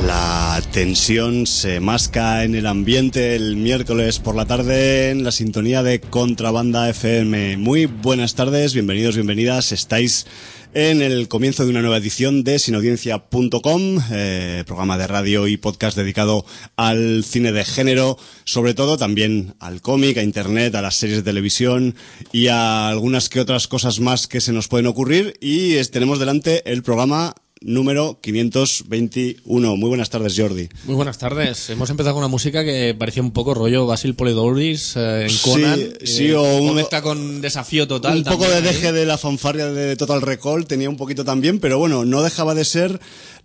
La tensión se masca en el ambiente el miércoles por la tarde en la sintonía de Contrabanda FM. Muy buenas tardes, bienvenidos, bienvenidas. Estáis en el comienzo de una nueva edición de sinaudiencia.com, programa de radio y podcast dedicado al cine de género, sobre todo también al cómic, a internet, a las series de televisión y a algunas que otras cosas más que se nos pueden ocurrir. Y tenemos delante el programa número 521. Muy buenas tardes, Jordi. Muy buenas tardes. Hemos empezado con una música que parecía un poco rollo Basil Polidouris en Conan. Sí, o conecta con Desafío Total. Un poco de deje de la fanfarria de Total Recall, tenía un poquito también, pero bueno, no dejaba de ser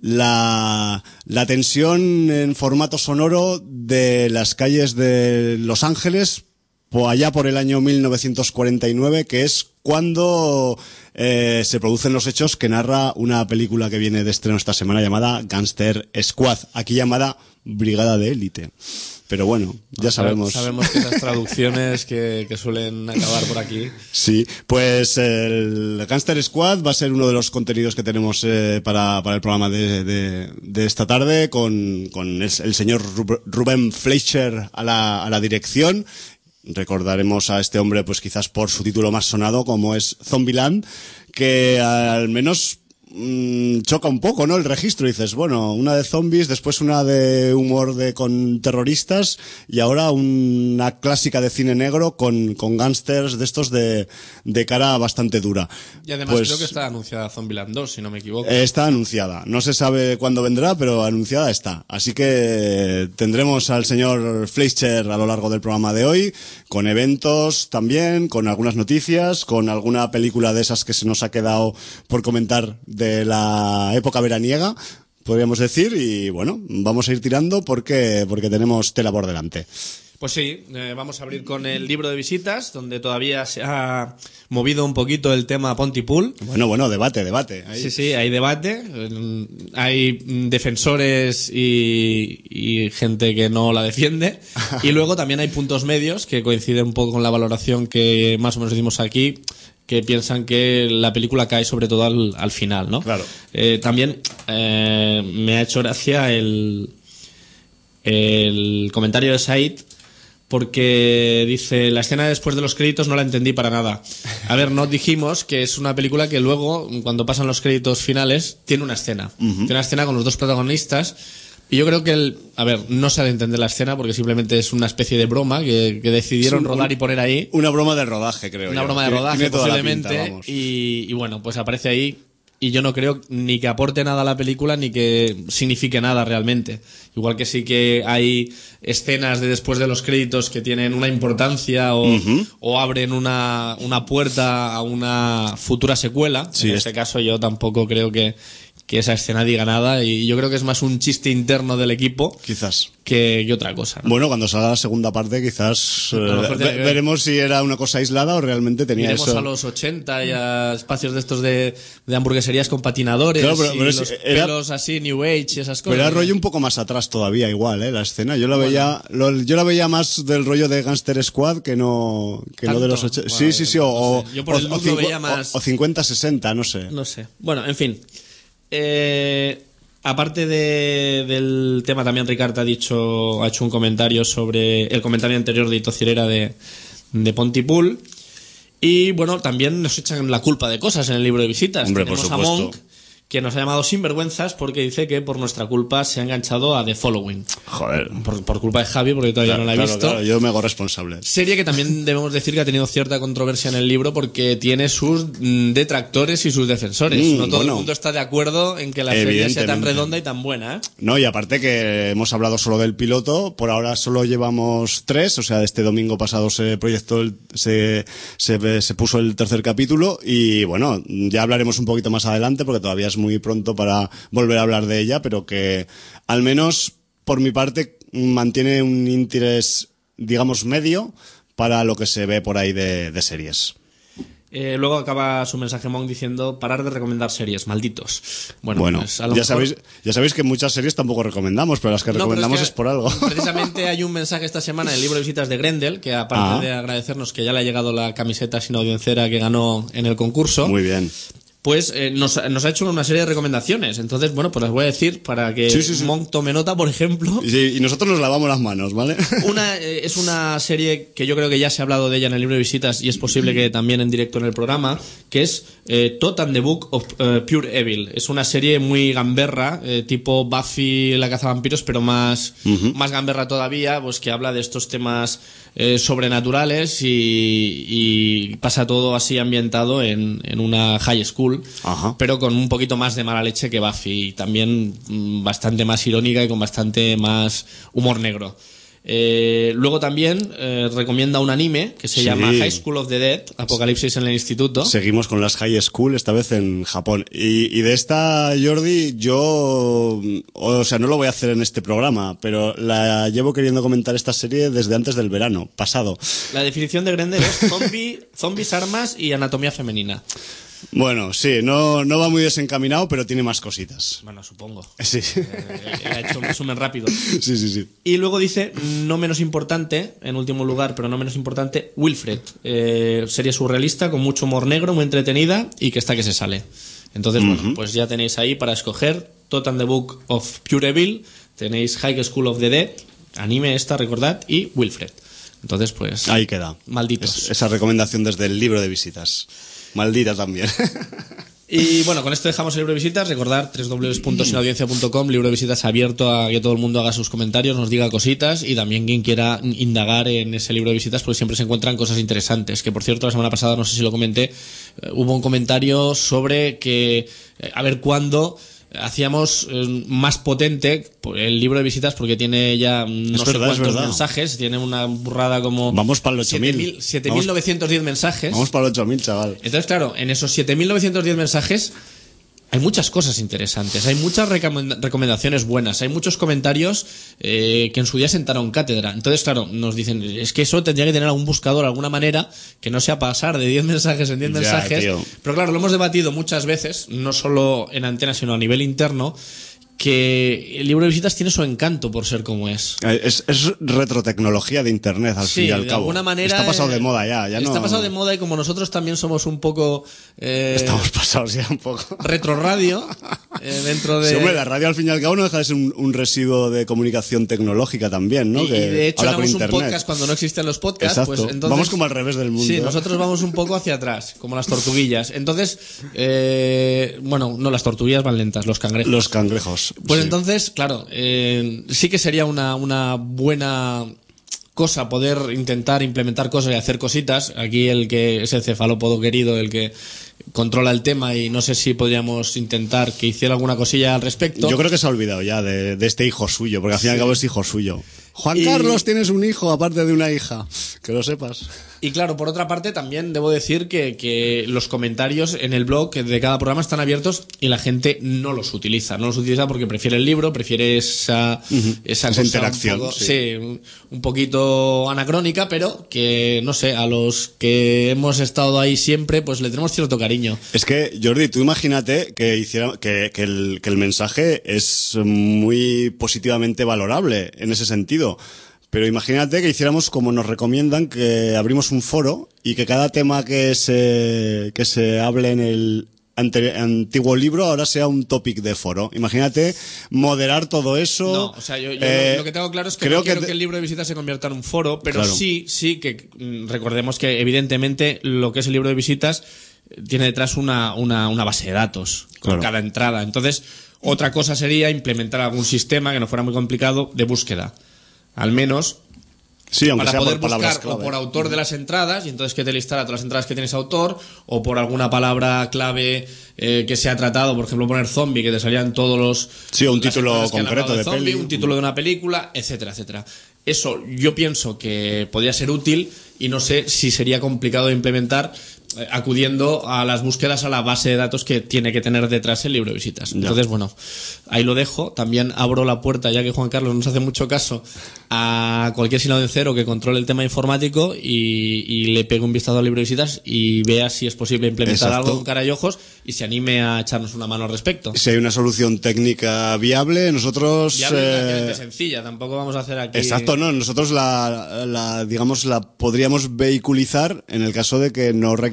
la tensión en formato sonoro de las calles de Los Ángeles, allá por el año 1949, que es cuando se producen los hechos que narra una película que viene de estreno esta semana llamada Gangster Squad, aquí llamada Brigada de Élite. Pero bueno, ya sabemos. Sabemos que esas traducciones que suelen acabar por aquí. Sí, pues el Gangster Squad va a ser uno de los contenidos que tenemos para el programa de esta tarde, con el señor Ruben Fleischer a la dirección. Recordaremos a este hombre pues quizás por su título más sonado, como es Zombieland, que al menos choca un poco, ¿no? El registro, dices, bueno, una de zombies, después una de humor con terroristas y ahora una clásica de cine negro con gángsters de estos de cara bastante dura. Y además pues, creo que está anunciada Zombieland 2, si no me equivoco. Está anunciada, no se sabe cuándo vendrá, pero anunciada está. Así que tendremos al señor Fleischer a lo largo del programa de hoy, con eventos también, con algunas noticias, con alguna película de esas que se nos ha quedado por comentar de la época veraniega, podríamos decir, y bueno, vamos a ir tirando porque tenemos tela por delante. Pues sí, vamos a abrir con el libro de visitas, donde todavía se ha movido un poquito el tema Pontypool. Bueno, debate. Ahí. Sí, hay debate, hay defensores y gente que no la defiende, y luego también hay puntos medios que coinciden un poco con la valoración que más o menos hicimos aquí, que piensan que la película cae sobre todo al final, ¿no? Claro. También me ha hecho gracia el comentario de Said, porque dice, la escena después de los créditos no la entendí para nada. A ver, no dijimos que es una película que luego, cuando pasan los créditos finales, tiene una escena. Tiene una escena con los dos protagonistas. Y yo creo que no se ha de entender la escena porque simplemente es una especie de broma que decidieron rodar y poner ahí. Una broma de rodaje, creo yo. Una broma de rodaje, posiblemente. Y bueno, pues aparece ahí. Y yo no creo ni que aporte nada a la película ni que signifique nada realmente. Igual que sí que hay escenas de después de los créditos que tienen una importancia o abren una puerta a una futura secuela. Sí, en este caso yo tampoco creo que esa escena diga nada, y yo creo que es más un chiste interno del equipo quizás que otra cosa, ¿no? Bueno, cuando salga la segunda parte quizás veremos si era una cosa aislada o realmente tenía Iremos eso. A los 80 y a espacios de estos de hamburgueserías con patinadores, claro, pero los pelos así, New Age y esas cosas. Pero era rollo un poco más atrás todavía igual, la escena. Yo la veía más del rollo de Gangster Squad que no de los 80. Bueno, sí, yo por el look lo veía más. O 50-60, no sé. No sé. Bueno, en fin. Aparte del tema, también Ricard ha hecho un comentario sobre el comentario anterior de Hito Cirera de Pontypool. Y bueno, también nos echan la culpa de cosas en el libro de visitas. Hombre, tenemos por supuesto. A Monk, que nos ha llamado sinvergüenzas porque dice que por nuestra culpa se ha enganchado a The Following. Joder. Por culpa de Javi, porque todavía no la he visto. Claro, yo me hago responsable. Serie que también debemos decir que ha tenido cierta controversia en el libro porque tiene sus detractores y sus defensores. No todo el mundo está de acuerdo en que la serie sea tan redonda y tan buena, ¿eh? No, y aparte que hemos hablado solo del piloto, por ahora solo llevamos 3, o sea, este domingo pasado se proyectó, se puso el tercer capítulo, y bueno, ya hablaremos un poquito más adelante porque todavía es muy pronto para volver a hablar de ella, pero que al menos por mi parte mantiene un interés, digamos, medio para lo que se ve por ahí de series. Luego acaba su mensaje Monk diciendo: parar de recomendar series, malditos. Bueno, pues a lo ya mejor... sabéis que muchas series tampoco recomendamos, pero las que recomendamos es por algo. Precisamente hay un mensaje esta semana en el libro de visitas de Grendel, que aparte de agradecernos que ya le ha llegado la camiseta sin audiencera que ganó en el concurso. Muy bien. pues nos ha hecho una serie de recomendaciones. Entonces, bueno, pues las voy a decir para que Monk tome nota, por ejemplo. Sí, y nosotros nos lavamos las manos, ¿vale? Es una serie que yo creo que ya se ha hablado de ella en el libro de visitas y es posible que también en directo en el programa, que es Todd and the Book of Pure Evil. Es una serie muy gamberra, tipo Buffy la cazavampiros, pero más gamberra todavía, pues que habla de estos temas sobrenaturales y pasa todo así ambientado en una high school, pero con un poquito más de mala leche que Buffy y también bastante más irónica y con bastante más humor negro. Luego también recomienda un anime que se llama High School of the Dead, Apocalipsis en el Instituto. Seguimos con las High School, esta vez en Japón. Y de esta, Jordi, yo, o sea, no lo voy a hacer en este programa, pero la llevo queriendo comentar esta serie desde antes del verano pasado. La definición de Grendel es zombies, armas y anatomía femenina. Bueno, sí, no va muy desencaminado, pero tiene más cositas. Bueno, supongo. Sí. Ha hecho un resumen rápido. Sí. Y luego dice, no menos importante, en último lugar, pero no menos importante, Wilfred. Serie surrealista, con mucho humor negro, muy entretenida y que está que se sale. Entonces, bueno, pues ya tenéis ahí para escoger Todd and the Book of Pure Evil, tenéis High School of the Dead, anime esta, recordad, y Wilfred. Entonces, pues... ahí queda. Malditos. Esa recomendación desde el libro de visitas. Maldita también. Y bueno, con esto dejamos el libro de visitas. Recordar www.sinaudiencia.com, libro de visitas abierto a que todo el mundo haga sus comentarios, nos diga cositas y también quien quiera indagar en ese libro de visitas, porque siempre se encuentran cosas interesantes. Que por cierto, la semana pasada, no sé si lo comenté, hubo un comentario sobre que a ver cuándo hacíamos más potente el libro de visitas, porque tiene ya no sé cuántos mensajes, tiene una burrada como... Vamos para los 8.000. 7.910 mensajes. Vamos para los 8.000, chaval. Entonces, claro, en esos 7.910 mensajes hay muchas cosas interesantes, hay muchas recomendaciones buenas, hay muchos comentarios que en su día sentaron cátedra. Entonces, claro, nos dicen, es que eso tendría que tener algún buscador, alguna manera, que no sea pasar de 10 mensajes en 10 mensajes. Tío. Pero claro, lo hemos debatido muchas veces, no solo en antena, sino a nivel interno, que el libro de visitas tiene su encanto por ser como es. Es retrotecnología de internet, al fin y al cabo. De alguna manera... Está pasado de moda ya está no... pasado de moda, y como nosotros también somos un poco... Estamos pasados ya un poco. Retroradio, dentro de... Sí, hombre, la radio al fin y al cabo no deja de ser un residuo de comunicación tecnológica también, ¿no? Y de hecho éramos un podcast cuando no existían los podcasts. Exacto. Pues entonces, vamos como al revés del mundo. Sí, nosotros vamos un poco hacia atrás, como las tortuguillas. Entonces, bueno, no, las tortuguillas van lentas, los cangrejos. Los cangrejos. Pues sí. Entonces, claro, sí que sería una buena cosa poder intentar implementar cosas y hacer cositas. Aquí el que es el cefalópodo querido, el que controla el tema, y no sé si podríamos intentar que hiciera alguna cosilla al respecto. Yo creo que se ha olvidado ya de este hijo suyo, porque al fin y al cabo es hijo suyo. Juan Carlos, tienes un hijo aparte de una hija, que lo sepas. Y claro, por otra parte, también debo decir que los comentarios en el blog de cada programa están abiertos y la gente no los utiliza. No los utiliza porque prefiere el libro, prefiere esa cosa interacción. Un poquito anacrónica, pero que, no sé, a los que hemos estado ahí siempre, pues le tenemos cierto cariño. Es que, Jordi, tú imagínate que el mensaje es muy positivamente valorable en ese sentido. Pero imagínate que hiciéramos como nos recomiendan, que abrimos un foro y que cada tema que se hable en el antiguo libro ahora sea un topic de foro. Imagínate moderar todo eso. No, o sea, yo lo que tengo claro es que no quiero que el libro de visitas se convierta en un foro, pero claro, sí que recordemos que evidentemente lo que es el libro de visitas tiene detrás una base de datos con cada entrada. Entonces, otra cosa sería implementar algún sistema que no fuera muy complicado de búsqueda. Al menos, sí, aunque para sea poder por buscar clave, o por autor de las entradas, y entonces que te listara todas las entradas que tienes autor, o por alguna palabra clave que se ha tratado, por ejemplo poner zombie, que te salían todos los... Sí, un título concreto de zombie, peli. un título de una película, etcétera, etcétera. Eso yo pienso que podría ser útil, y no sé si sería complicado de implementar acudiendo a las búsquedas a la base de datos que tiene que tener detrás el libro de visitas. Entonces, bueno, ahí lo dejo. También abro la puerta, ya que Juan Carlos nos hace mucho caso, a cualquier sinodiencero que controle el tema informático y le pegue un vistazo al libro de visitas y vea si es posible implementar algo con cara y ojos, y se anime a echarnos una mano al respecto. Si hay una solución técnica viable, nosotros... Viable, sencilla, tampoco vamos a hacer aquí... Exacto, no, nosotros la podríamos vehiculizar en el caso de que no requiera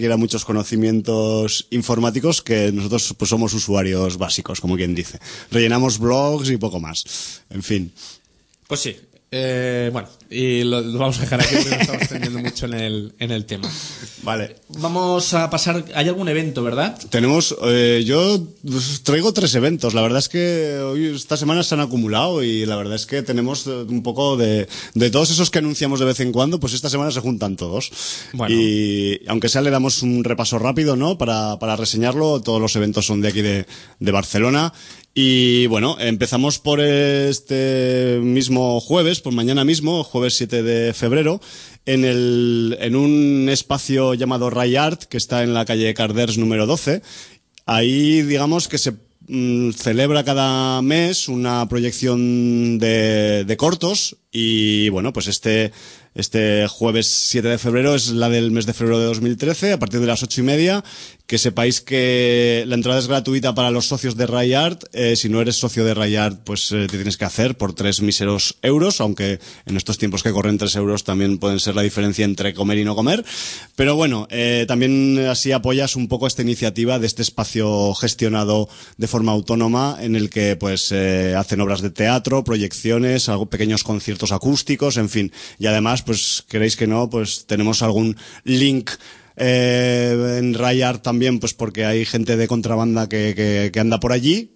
requiera muchos conocimientos informáticos, que nosotros pues somos usuarios básicos, como quien dice. Rellenamos blogs y poco más. En fin. Pues sí. Bueno, y lo vamos a dejar aquí porque nos estamos extendiendo mucho en el tema. Vale. Vamos a pasar... ¿Hay algún evento, verdad? Tenemos... yo traigo 3 eventos. La verdad es que hoy, esta semana se han acumulado y la verdad es que tenemos un poco de todos esos que anunciamos de vez en cuando, pues esta semana se juntan todos. Bueno. Y aunque sea, le damos un repaso rápido, ¿no? Para reseñarlo. Todos los eventos son de aquí de Barcelona. Y bueno, empezamos por este mismo jueves, por mañana mismo, jueves 7 de febrero, en un espacio llamado Ray Art, que está en la calle Carders número 12. Ahí, digamos que se celebra cada mes una proyección de cortos y bueno, pues este jueves 7 de febrero es la del mes de febrero de 2013, a partir de las 8:30. Que sepáis que la entrada es gratuita para los socios de Ray Art. Si no eres socio de Ray Art, pues te tienes que hacer por 3 míseros euros, aunque en estos tiempos que corren 3 euros también pueden ser la diferencia entre comer y no comer. Pero bueno, también así apoyas un poco esta iniciativa de este espacio gestionado de forma autónoma en el que pues hacen obras de teatro, proyecciones, pequeños conciertos acústicos, en fin. Y además, pues queréis que no, pues tenemos algún link en Ray Art también, pues porque hay gente de contrabanda que anda por allí.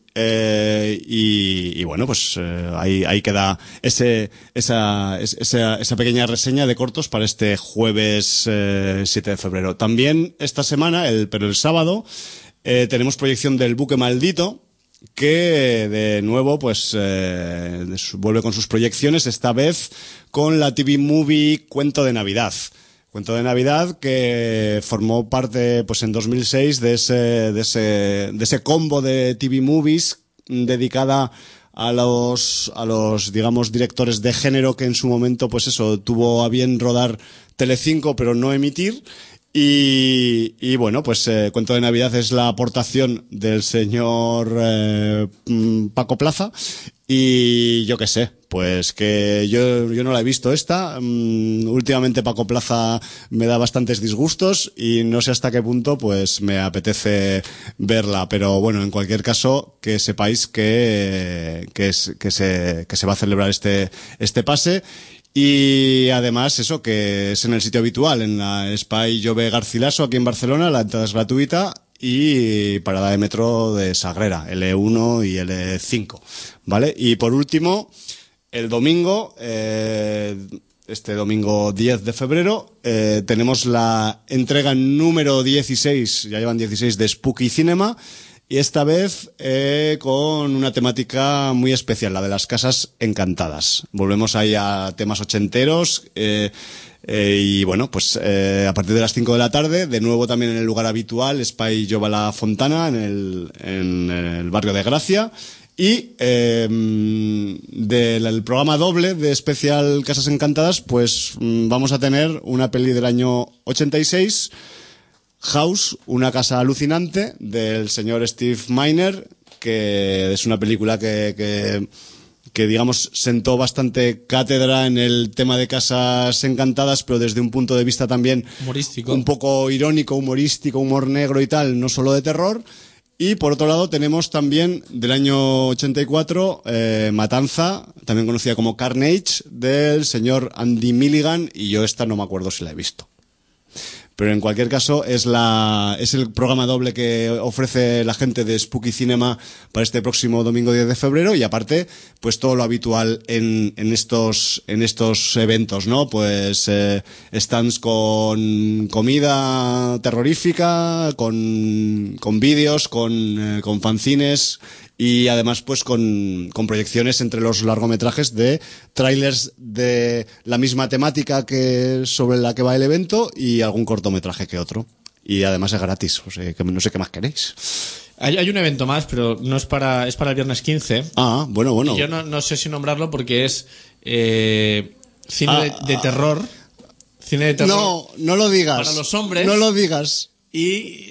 Y bueno, pues ahí queda esa pequeña reseña de cortos para este jueves 7 de febrero. También esta semana, pero el sábado, tenemos proyección del Buque Maldito, que de nuevo pues vuelve con sus proyecciones, esta vez con la TV Movie Cuento de Navidad. Cuento de Navidad que formó parte pues en 2006 de ese combo de TV Movies dedicada a los digamos directores de género que en su momento pues eso tuvo a bien rodar Telecinco pero no emitir. Y bueno, pues Cuento de Navidad es la aportación del señor Paco Plaza. Y yo qué sé, pues que yo no la he visto esta. Últimamente Paco Plaza me da bastantes disgustos y no sé hasta qué punto pues me apetece verla. Pero bueno, en cualquier caso, que sepáis que se va a celebrar este pase. Y además eso, que es en el sitio habitual, en la Espai Jove Garcilaso, aquí en Barcelona. La entrada es gratuita y parada de metro de Sagrera, L1 y L5, ¿vale? Y por último, el domingo, este domingo 10 de febrero, tenemos la entrega número 16, ya llevan 16, de Spooky Cinema. Y esta vez con una temática muy especial, la de las casas encantadas. Volvemos ahí a temas ochenteros y bueno, pues a partir de las 5 de la tarde, de nuevo también en el lugar habitual, Espai Jove La Fontana, en el barrio de Gracia. Y del programa doble de especial Casas Encantadas, pues vamos a tener una peli del año 86, House, una casa alucinante, del señor Steve Miner, que es una película que digamos sentó bastante cátedra en el tema de casas encantadas, pero desde un punto de vista también humorístico, un poco irónico, humorístico, humor negro y tal, no solo de terror. Y por otro lado tenemos también del año 84 Matanza, también conocida como Carnage, del señor Andy Milligan, y yo esta no me acuerdo si la he visto. Pero en cualquier caso es el programa doble que ofrece la gente de Spooky Cinema para este próximo domingo 10 de febrero, y aparte pues todo lo habitual en estos eventos, ¿no? Pues stands con comida terrorífica, con vídeos, con fanzines. Y además pues con proyecciones entre los largometrajes de trailers de la misma temática que sobre la que va el evento y algún cortometraje que otro. Y además es gratis, o sea, que no sé qué más queréis. Hay un evento más, pero no es para el viernes 15. Ah, bueno. Y yo no sé si nombrarlo porque es cine de terror. Cine de terror. No lo digas. Para los hombres. No lo digas. Y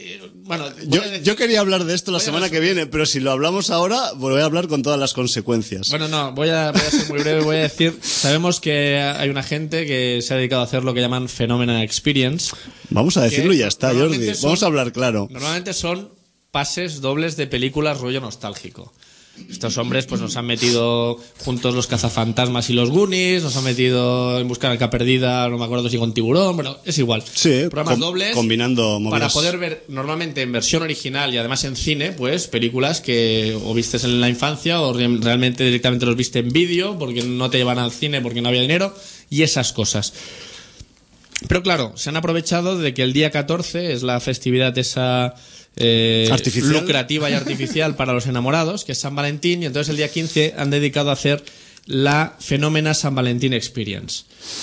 Bueno, yo quería hablar de esto la semana que viene, pero si lo hablamos ahora, voy a hablar con todas las consecuencias. Bueno, no, voy a ser muy breve. Voy a decir, sabemos que hay una gente que se ha dedicado a hacer lo que llaman Phenomena Experience. Vamos a decirlo y ya está, Jordi. Vamos a hablar claro. Normalmente son pases dobles de películas rollo nostálgico. Estos hombres pues nos han metido juntos Los Cazafantasmas y Los Goonies, nos han metido En Busca de la Arca Perdida, no me acuerdo si con Tiburón, bueno, es igual. Sí, programas dobles combinando movidas. Para poder ver normalmente en versión original y además en cine, pues películas que o vistes en la infancia o realmente directamente los viste en vídeo porque no te llevan al cine porque no había dinero y esas cosas. Pero claro, se han aprovechado de que el día 14 es la festividad esa lucrativa y artificial para los enamorados, que es San Valentín, y entonces el día 15 han dedicado a hacer la Phenomena San Valentín Experience.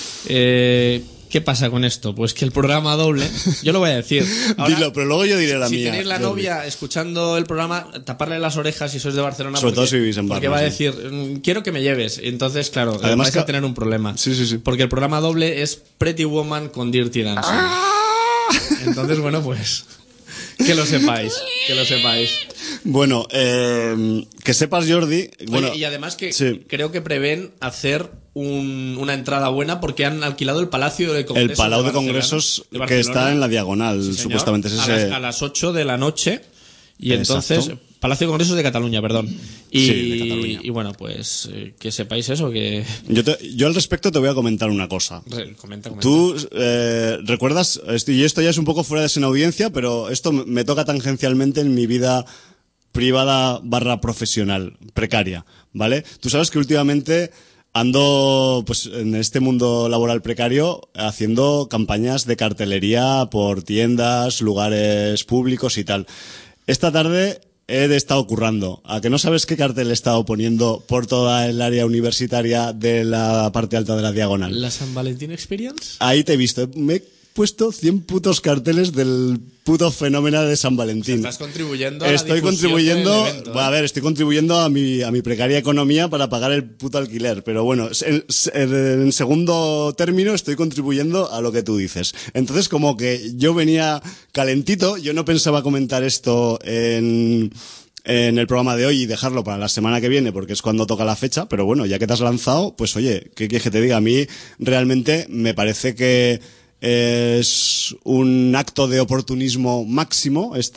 ¿Qué pasa con esto? Pues que el programa doble, yo lo voy a decir. Ahora, dilo, pero luego yo diré la si mía. Si tenéis la novia escuchando el programa, taparle las orejas si sois de Barcelona. Sobre todo si vivís en Barcelona. Porque va a decir, quiero que me lleves. Entonces, claro, además vais a tener un problema. Sí. Porque el programa doble es Pretty Woman con Dirty Dancing. Entonces, bueno, pues... Que lo sepáis. Bueno, que sepas, Jordi... Bueno, oye, y además que creo que prevén hacer una entrada buena porque han alquilado el Palacio de Congresos. El Palau de Congresos que está en la Diagonal, sí, supuestamente. Es ese... a las 8 de la noche. Y entonces... Exacto. Palacio de Congresos de Cataluña, perdón. De Cataluña. Y bueno, pues que sepáis eso, que... Yo al respecto te voy a comentar una cosa. Comenta. Tú recuerdas, y esto ya es un poco fuera de escena audiencia, pero esto me toca tangencialmente en mi vida privada / profesional, precaria, ¿vale? Tú sabes que últimamente ando pues en este mundo laboral precario haciendo campañas de cartelería por tiendas, lugares públicos y tal. Esta tarde he estado currando. ¿A que no sabes qué cartel he estado poniendo por toda el área universitaria de la parte alta de la Diagonal? ¿La San Valentín Experience? Ahí te he visto. Me he puesto 100 putos carteles del puto fenómeno de San Valentín. Estás contribuyendo a la difusión del evento, ¿eh? A ver, estoy contribuyendo a mi precaria economía para pagar el puto alquiler. Pero bueno, en segundo término estoy contribuyendo a lo que tú dices. Entonces, como que yo venía calentito, yo no pensaba comentar esto en el programa de hoy y dejarlo para la semana que viene porque es cuando toca la fecha, pero bueno, ya que te has lanzado, pues oye, ¿qué quieres que te diga? A mí realmente me parece que es un acto de oportunismo máximo esta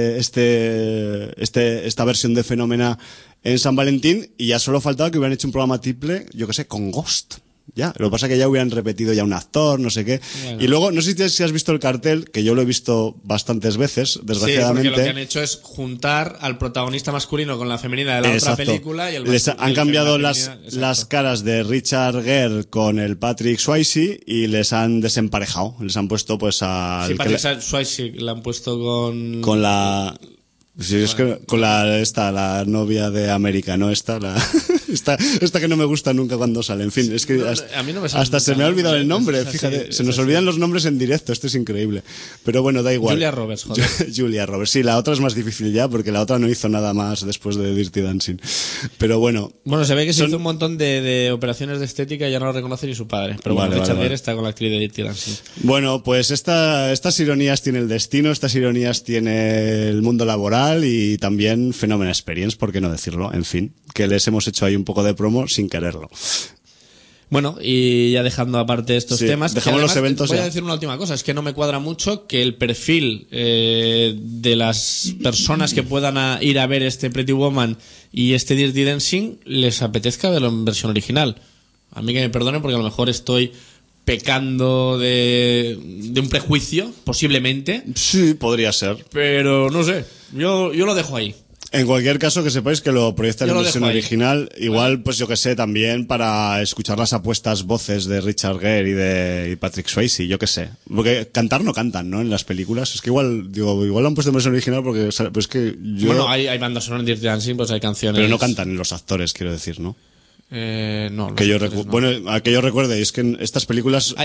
versión de Phenomena en San Valentín, y ya solo faltaba que hubieran hecho un programa triple, yo que sé, con Ghost. Ya, lo que pasa es que ya hubieran repetido ya un actor, no sé qué. Bueno. Y luego, no sé si has visto el cartel, que yo lo he visto bastantes veces, desgraciadamente. Sí, porque lo que han hecho es juntar al protagonista masculino con la femenina de la otra película y han cambiado las caras de Richard Gere con el Patrick Swayze y les han desemparejado. Les han puesto pues a... Sí, Patrick Swayze la han puesto con la... Sí, es que con la novia de América, ¿no? Esta que no me gusta nunca cuando sale. En fin, es que a mí no me sale hasta se me ha olvidado el nombre, fíjate. Se nos olvidan los nombres en directo, esto es increíble. Pero bueno, da igual. Julia Roberts, joder. Julia Roberts, sí, la otra es más difícil ya, porque la otra no hizo nada más después de Dirty Dancing. Pero bueno. Bueno, se ve que se hizo un montón de operaciones de estética y ya no lo reconoce ni su padre. Pero bueno, Richard Gere está con la actriz de Dirty Dancing. Bueno, pues estas ironías tiene el destino, estas ironías tiene el mundo laboral y también Phenomena Experience, ¿por qué no decirlo? En fin, que les hemos hecho ahí un poco de promo sin quererlo. Bueno, y ya dejando aparte estos temas, dejamos además, los eventos. Voy a decir una última cosa, es que no me cuadra mucho que el perfil de las personas que puedan ir a ver este Pretty Woman y este Dirty Dancing les apetezca verlo en versión original. A mí que me perdonen porque a lo mejor estoy pecando de un prejuicio, posiblemente. Sí, podría ser. Pero no sé, yo lo dejo ahí. En cualquier caso, que sepáis que lo proyectan en versión original. Igual, pues yo que sé, también para escuchar las apuestas voces de Richard Gere y de Patrick Swayze, yo que sé. Porque cantar no cantan, ¿no? En las películas. Es que igual lo han puesto en versión original porque pues que yo... Bueno, hay bandas sonoras en Dirty Dancing, pues hay canciones... Pero no cantan los actores, quiero decir, ¿no? No. Que yo Bueno, a que yo recuerde, es que en estas películas...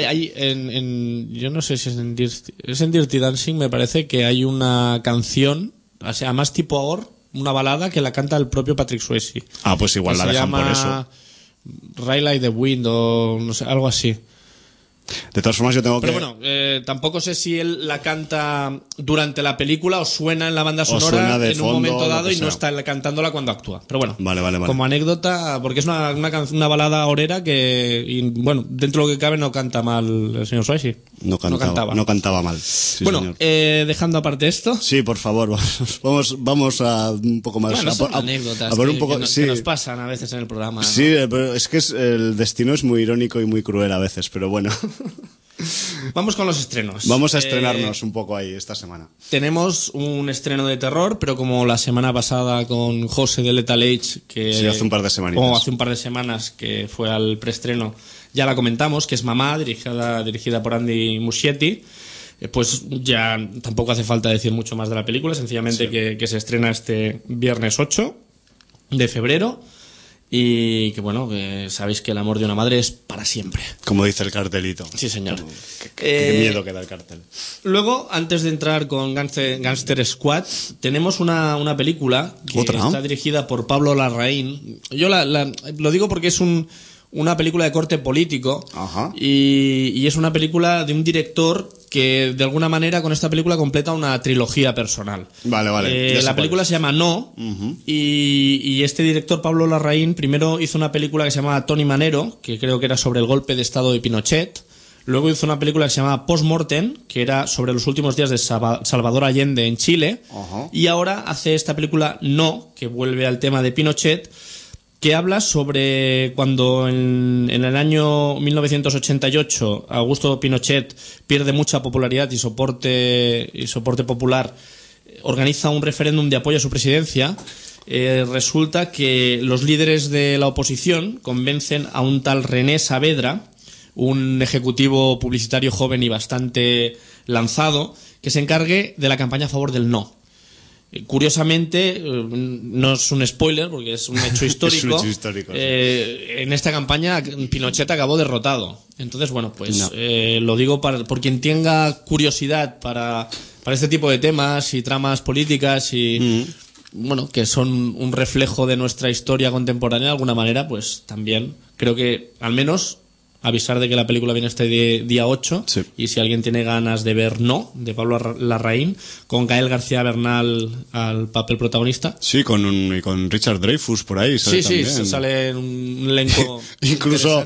yo no sé si es en Dirty Dancing, me parece que hay una canción, o sea, más tipo Or, una balada que la canta el propio Patrick Swayze. Ah, pues igual la dejan por eso. Ride Like the Wind o no sé, algo así. De todas formas, yo tengo Pero bueno, tampoco sé si él la canta durante la película o suena en la banda sonora en fondo, un momento dado y no está cantándola cuando actúa. Pero bueno, vale. Como anécdota, porque es una balada horera que, y, bueno, dentro de lo que cabe no canta mal el señor Swayze. No cantaba mal. Sí, bueno, dejando aparte esto. Sí, por favor, vamos a un poco más. Bueno, son anécdotas que nos pasan a veces en el programa, ¿no? Sí, pero es que el destino es muy irónico y muy cruel a veces, pero bueno. Vamos con los estrenos. Vamos a estrenarnos un poco ahí esta semana. Tenemos un estreno de terror, pero como la semana pasada con José de Lethal Age, que sí, hace un par de semanitas. O hace un par de semanas que fue al preestreno, ya la comentamos, que es Mamá, dirigida por Andy Muschietti. Pues ya tampoco hace falta decir mucho más de la película, sencillamente sí. que se estrena este viernes 8 de febrero. Y que bueno, sabéis que el amor de una madre es para siempre. Como dice el cartelito. Sí, señor. Qué miedo que da el cartel. Luego, antes de entrar con Gangster Squad, tenemos una película que está dirigida por Pablo Larraín. Yo lo digo porque es una película de corte político. Ajá. Y es una película de un director que de alguna manera con esta película completa una trilogía personal. Vale. La película se llama No, y este director, Pablo Larraín, primero hizo una película que se llamaba Tony Manero, que creo que era sobre el golpe de estado de Pinochet. Luego hizo una película que se llamaba Post-Mortem, que era sobre los últimos días de Salvador Allende en Chile. Y ahora hace esta película No, que vuelve al tema de Pinochet, que habla sobre cuando en el año 1988 Augusto Pinochet pierde mucha popularidad y soporte popular, organiza un referéndum de apoyo a su presidencia. Resulta que los líderes de la oposición convencen a un tal René Saavedra, un ejecutivo publicitario joven y bastante lanzado, que se encargue de la campaña a favor del no. Curiosamente, no es un spoiler porque es un hecho histórico. Es un hecho histórico, sí. En esta campaña Pinochet acabó derrotado. Entonces, bueno, pues lo digo por quien tenga curiosidad para este tipo de temas y tramas políticas y bueno, que son un reflejo de nuestra historia contemporánea de alguna manera, pues también creo que al menos avisar de que la película viene este día 8, sí. Y si alguien tiene ganas de ver No, de Pablo Larraín, con Gael García Bernal al papel protagonista. Sí, con Richard Dreyfuss por ahí. Sale sí, también. Sale un elenco incluso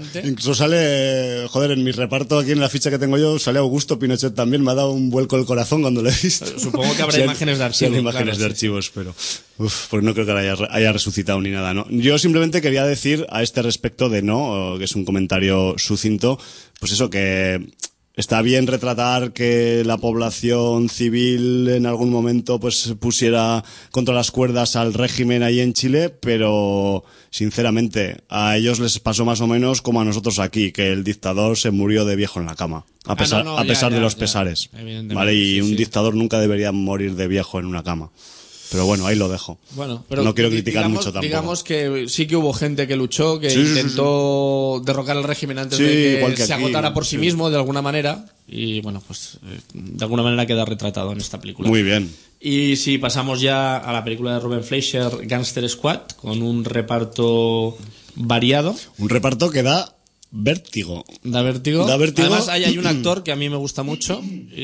sale, joder, en mi reparto aquí en la ficha que tengo yo, sale Augusto Pinochet también, me ha dado un vuelco el corazón cuando lo he visto. Supongo que habrá imágenes de archivos. Imágenes de archivos, pero pues no creo que haya resucitado ni nada, ¿no? Yo simplemente quería decir a este respecto de No, que es un comentario sucinto, pues eso, que está bien retratar que la población civil en algún momento pues pusiera contra las cuerdas al régimen ahí en Chile, pero sinceramente a ellos les pasó más o menos como a nosotros aquí, que el dictador se murió de viejo en la cama, a pesar de los pesares, ¿vale? Y un dictador nunca debería morir de viejo en una cama. Pero bueno, ahí lo dejo. Bueno, pero no quiero criticar mucho tampoco. Digamos que sí que hubo gente que luchó, que intentó derrocar el régimen antes de que se agotara por sí mismo de alguna manera. Y bueno, pues de alguna manera queda retratado en esta película. Muy bien. Y si pasamos ya a la película de Ruben Fleischer, Gangster Squad, con un reparto variado. Un reparto que da vértigo. Da vértigo. Además, hay un actor que a mí me gusta mucho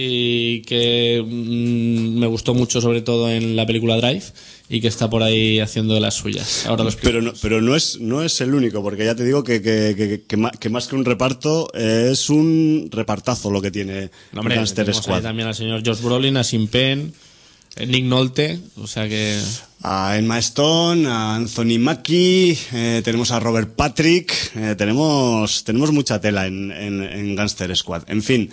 y que me gustó mucho, sobre todo en la película Drive, y que está por ahí haciendo de las suyas. Ahora pero no es el único, porque ya te digo que más que un reparto es un repartazo lo que tiene Gangster Squad. Ahí también al señor Josh Brolin, a Sean Penn, Nick Nolte, o sea que... A Emma Stone, a Anthony Mackie, tenemos a Robert Patrick, tenemos mucha tela en Gangster Squad. En fin,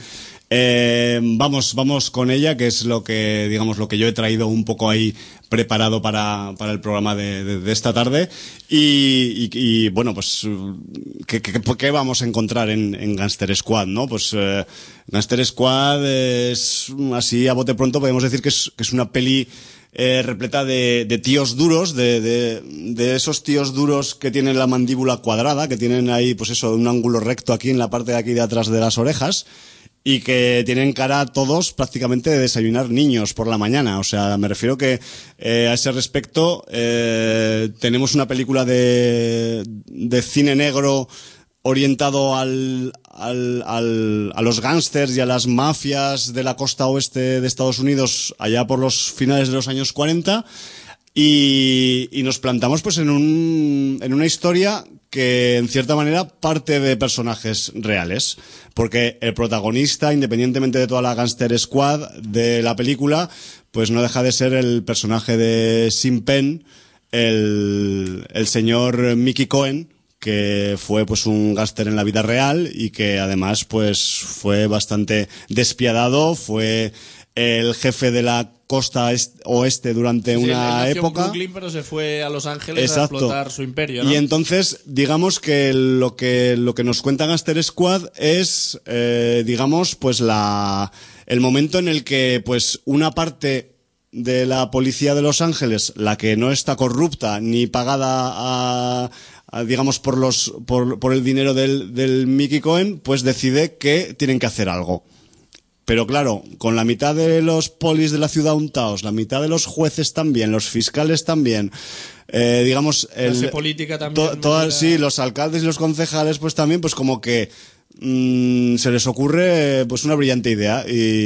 vamos con ella, que es lo que yo he traído un poco ahí preparado para el programa de esta tarde. Y bueno, pues, ¿qué vamos a encontrar en Gangster Squad, no? Pues, Gangster Squad es, así a bote pronto podemos decir que es una peli repleta de tíos duros, de esos tíos duros que tienen la mandíbula cuadrada, que tienen ahí, pues eso, un ángulo recto aquí en la parte de aquí de atrás de las orejas, y que tienen cara todos prácticamente de desayunar niños por la mañana. O sea, me refiero que a ese respecto tenemos una película de cine negro orientado a los gángsters y a las mafias de la costa oeste de Estados Unidos allá por los finales de los años 40 y nos plantamos pues en una historia que en cierta manera parte de personajes reales, porque el protagonista, independientemente de toda la Gangster Squad de la película, pues no deja de ser el personaje de Sean Penn, el señor Mickey Cohen, que fue pues un gángster en la vida real y que además pues fue bastante despiadado, fue el jefe de la costa oeste durante una época. En Brooklyn, pero se fue a Los Ángeles. Exacto. A explotar su imperio, ¿no? Y entonces, digamos que lo que nos cuenta Gangster Squad es, digamos, pues el momento en el que pues una parte de la policía de Los Ángeles, la que no está corrupta ni pagada digamos por el dinero del Mickey Cohen, pues decide que tienen que hacer algo. Pero claro, con la mitad de los polis de la ciudad untados, la mitad de los jueces también, los fiscales también, digamos clase política también, sí, los alcaldes y los concejales pues también, pues como que se les ocurre pues una brillante idea.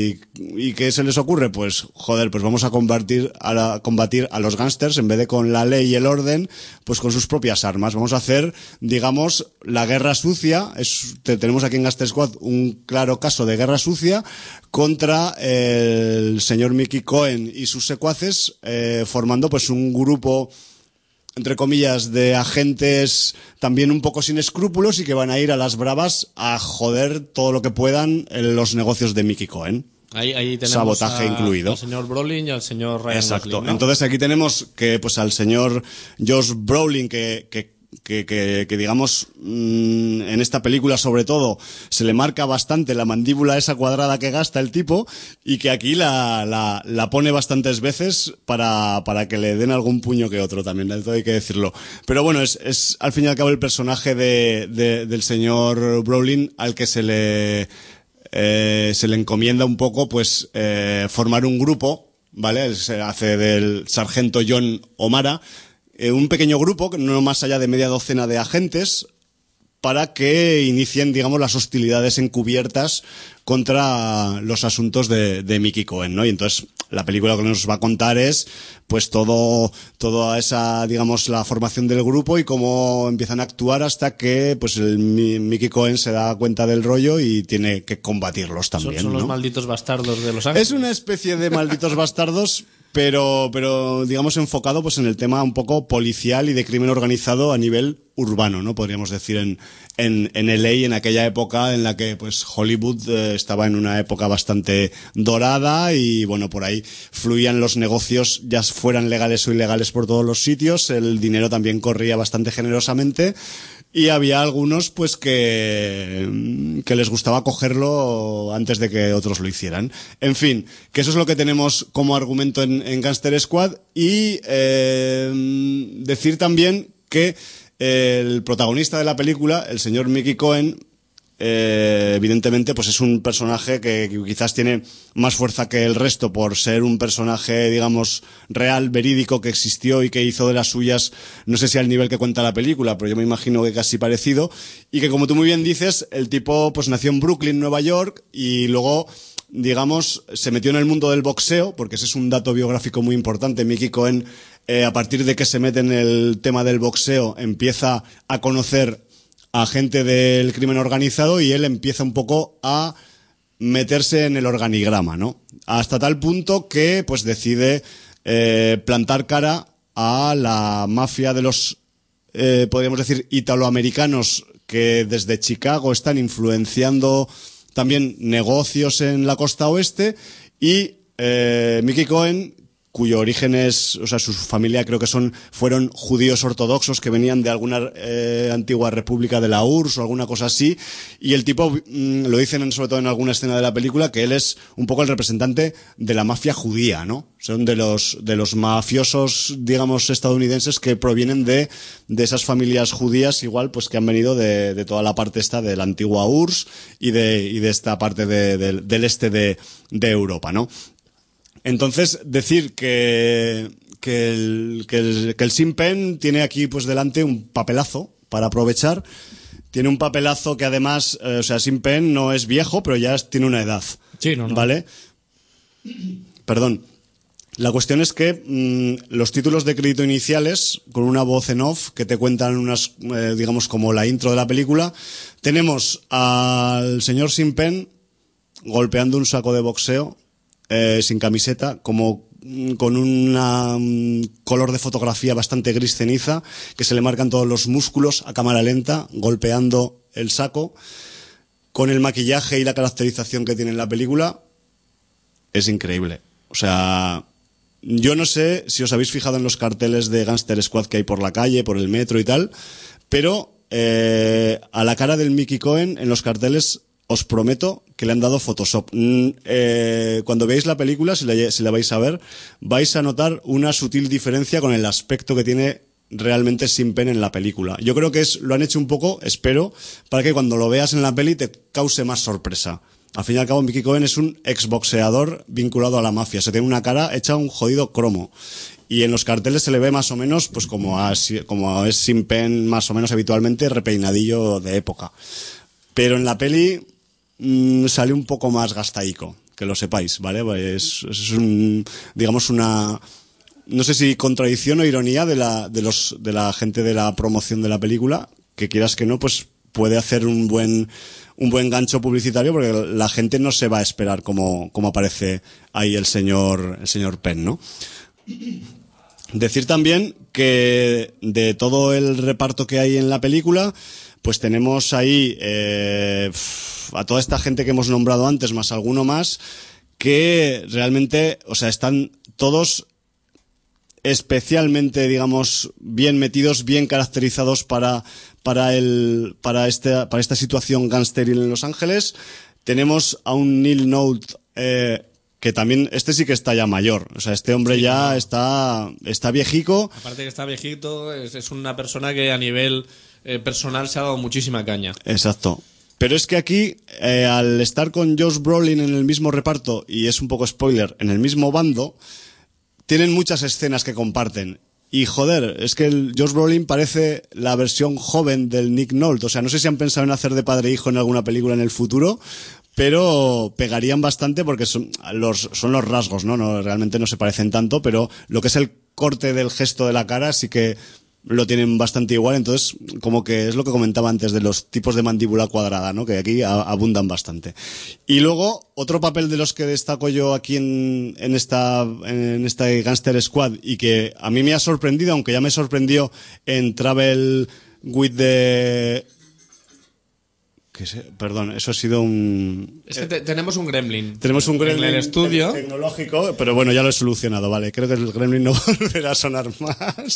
¿Y qué se les ocurre? Pues joder, pues vamos a combatir a los gángsters, en vez de con la ley y el orden, pues con sus propias armas. Vamos a hacer, digamos, la guerra sucia. Tenemos aquí en Gangster Squad un claro caso de guerra sucia contra el señor Mickey Cohen y sus secuaces, formando pues un grupo, entre comillas, de agentes también un poco sin escrúpulos y que van a ir a las bravas a joder todo lo que puedan en los negocios de Mickey Cohen. Ahí tenemos sabotaje incluido. Al señor Brolin y al señor Ryan Exacto. Gosling, ¿no? Entonces aquí tenemos que pues al señor Josh Brolin que digamos en esta película sobre todo se le marca bastante la mandíbula esa cuadrada que gasta el tipo, y que aquí la pone bastantes veces para que le den algún puño que otro también, eso hay que decirlo. Pero bueno, es al fin y al cabo el personaje del señor Brolin al que se le encomienda un poco pues formar un grupo, ¿vale? Se hace del sargento John O'Mara, un pequeño grupo, no más allá de media docena de agentes, para que inicien, digamos, las hostilidades encubiertas contra los asuntos de Mickey Cohen, ¿no? Y entonces la película que nos va a contar es pues toda esa, digamos, la formación del grupo y cómo empiezan a actuar hasta que pues el Mickey Cohen se da cuenta del rollo y tiene que combatirlos también. Son los malditos bastardos de Los Ángeles. Es una especie de malditos bastardos, pero digamos enfocado pues en el tema un poco policial y de crimen organizado a nivel urbano, ¿no? Podríamos decir en LA, en aquella época en la que pues Hollywood estaba en una época bastante dorada y bueno, por ahí fluían los negocios, ya fueran legales o ilegales, por todos los sitios. El dinero también corría bastante generosamente y había algunos pues que les gustaba cogerlo antes de que otros lo hicieran. En fin, que eso es lo que tenemos como argumento en Gangster Squad. Y decir también que el protagonista de la película, el señor Mickey Cohen, evidentemente pues es un personaje que quizás tiene más fuerza que el resto por ser un personaje, digamos, real, verídico, que existió y que hizo de las suyas, no sé si al nivel que cuenta la película, pero yo me imagino que casi parecido, y que, como tú muy bien dices, el tipo pues nació en Brooklyn, Nueva York, y luego, digamos, se metió en el mundo del boxeo, porque ese es un dato biográfico muy importante. Mickey Cohen, a partir de que se mete en el tema del boxeo, empieza a conocer a gente del crimen organizado y él empieza un poco a meterse en el organigrama, ¿no? Hasta tal punto que pues decide plantar cara a la mafia de los, podríamos decir, italoamericanos, que desde Chicago están influenciando también negocios en la costa oeste. Y Mickey Cohen, cuyo origen es, o sea, su familia creo que fueron judíos ortodoxos que venían de alguna antigua república de la URSS o alguna cosa así, y el tipo, lo dicen sobre todo en alguna escena de la película, que él es un poco el representante de la mafia judía, ¿no? Son de los mafiosos, digamos, estadounidenses que provienen de esas familias judías, igual, pues que han venido de toda la parte esta de la antigua URSS y de esta parte del este de Europa, ¿no? Entonces, decir que el Sean Penn tiene aquí pues delante un papelazo para aprovechar, tiene un papelazo que además, o sea, Sean Penn no es viejo, pero ya tiene una edad. Sí, no. ¿Vale? Perdón. La cuestión es que los títulos de crédito iniciales, con una voz en off que te cuentan unas, digamos, como la intro de la película, tenemos al señor Sean Penn golpeando un saco de boxeo sin camiseta, como con un color de fotografía bastante gris ceniza, que se le marcan todos los músculos a cámara lenta, golpeando el saco, con el maquillaje y la caracterización que tiene en la película. Es increíble. O sea, yo no sé si os habéis fijado en los carteles de Gangster Squad que hay por la calle, por el metro y tal, pero a la cara del Mickey Cohen en los carteles os prometo que le han dado Photoshop. Cuando veáis la película, si la vais a ver, vais a notar una sutil diferencia con el aspecto que tiene realmente Sean Penn en la película. Yo creo que lo han hecho un poco, espero, para que cuando lo veas en la peli te cause más sorpresa. Al fin y al cabo, Mickey Cohen es un exboxeador vinculado a la mafia. Se tiene una cara hecha un jodido cromo. Y en los carteles se le ve más o menos, pues como es Sean Penn más o menos habitualmente, repeinadillo de época. Pero en la peli sale un poco más gastaico, que lo sepáis, ¿vale? Es digamos una, no sé si contradicción o ironía de la gente de la promoción de la película, que quieras que no, pues puede hacer un buen gancho publicitario, porque la gente no se va a esperar como aparece ahí el señor Penn, ¿no? Decir también que de todo el reparto que hay en la película, pues tenemos ahí a toda esta gente que hemos nombrado antes, más alguno más, que realmente, o sea, están todos especialmente, digamos, bien metidos, bien caracterizados para esta situación gangsteril en Los Ángeles. Tenemos a un Neil Nolte, que también, este sí que está ya mayor. O sea, este hombre ya está viejico. Aparte que está viejito, es una persona que a nivel personal se ha dado muchísima caña. Exacto. Pero es que aquí, al estar con Josh Brolin en el mismo reparto, y es un poco spoiler, en el mismo bando, tienen muchas escenas que comparten. Y joder, es que el Josh Brolin parece la versión joven del Nick Nolte. O sea, no sé si han pensado en hacer de padre e hijo en alguna película en el futuro, pero pegarían bastante porque son los rasgos, ¿no? No, realmente no se parecen tanto, pero lo que es el corte del gesto de la cara sí que lo tienen bastante igual. Entonces, como que es lo que comentaba antes de los tipos de mandíbula cuadrada, ¿no? Que aquí abundan bastante. Y luego, otro papel de los que destaco yo aquí en esta Gangster Squad, y que a mí me ha sorprendido, aunque ya me sorprendió en Travel with the... Perdón, eso ha sido un... Es que tenemos un gremlin. Tenemos un gremlin en el estudio tecnológico, pero bueno, ya lo he solucionado, vale. Creo que el gremlin no volverá a sonar más.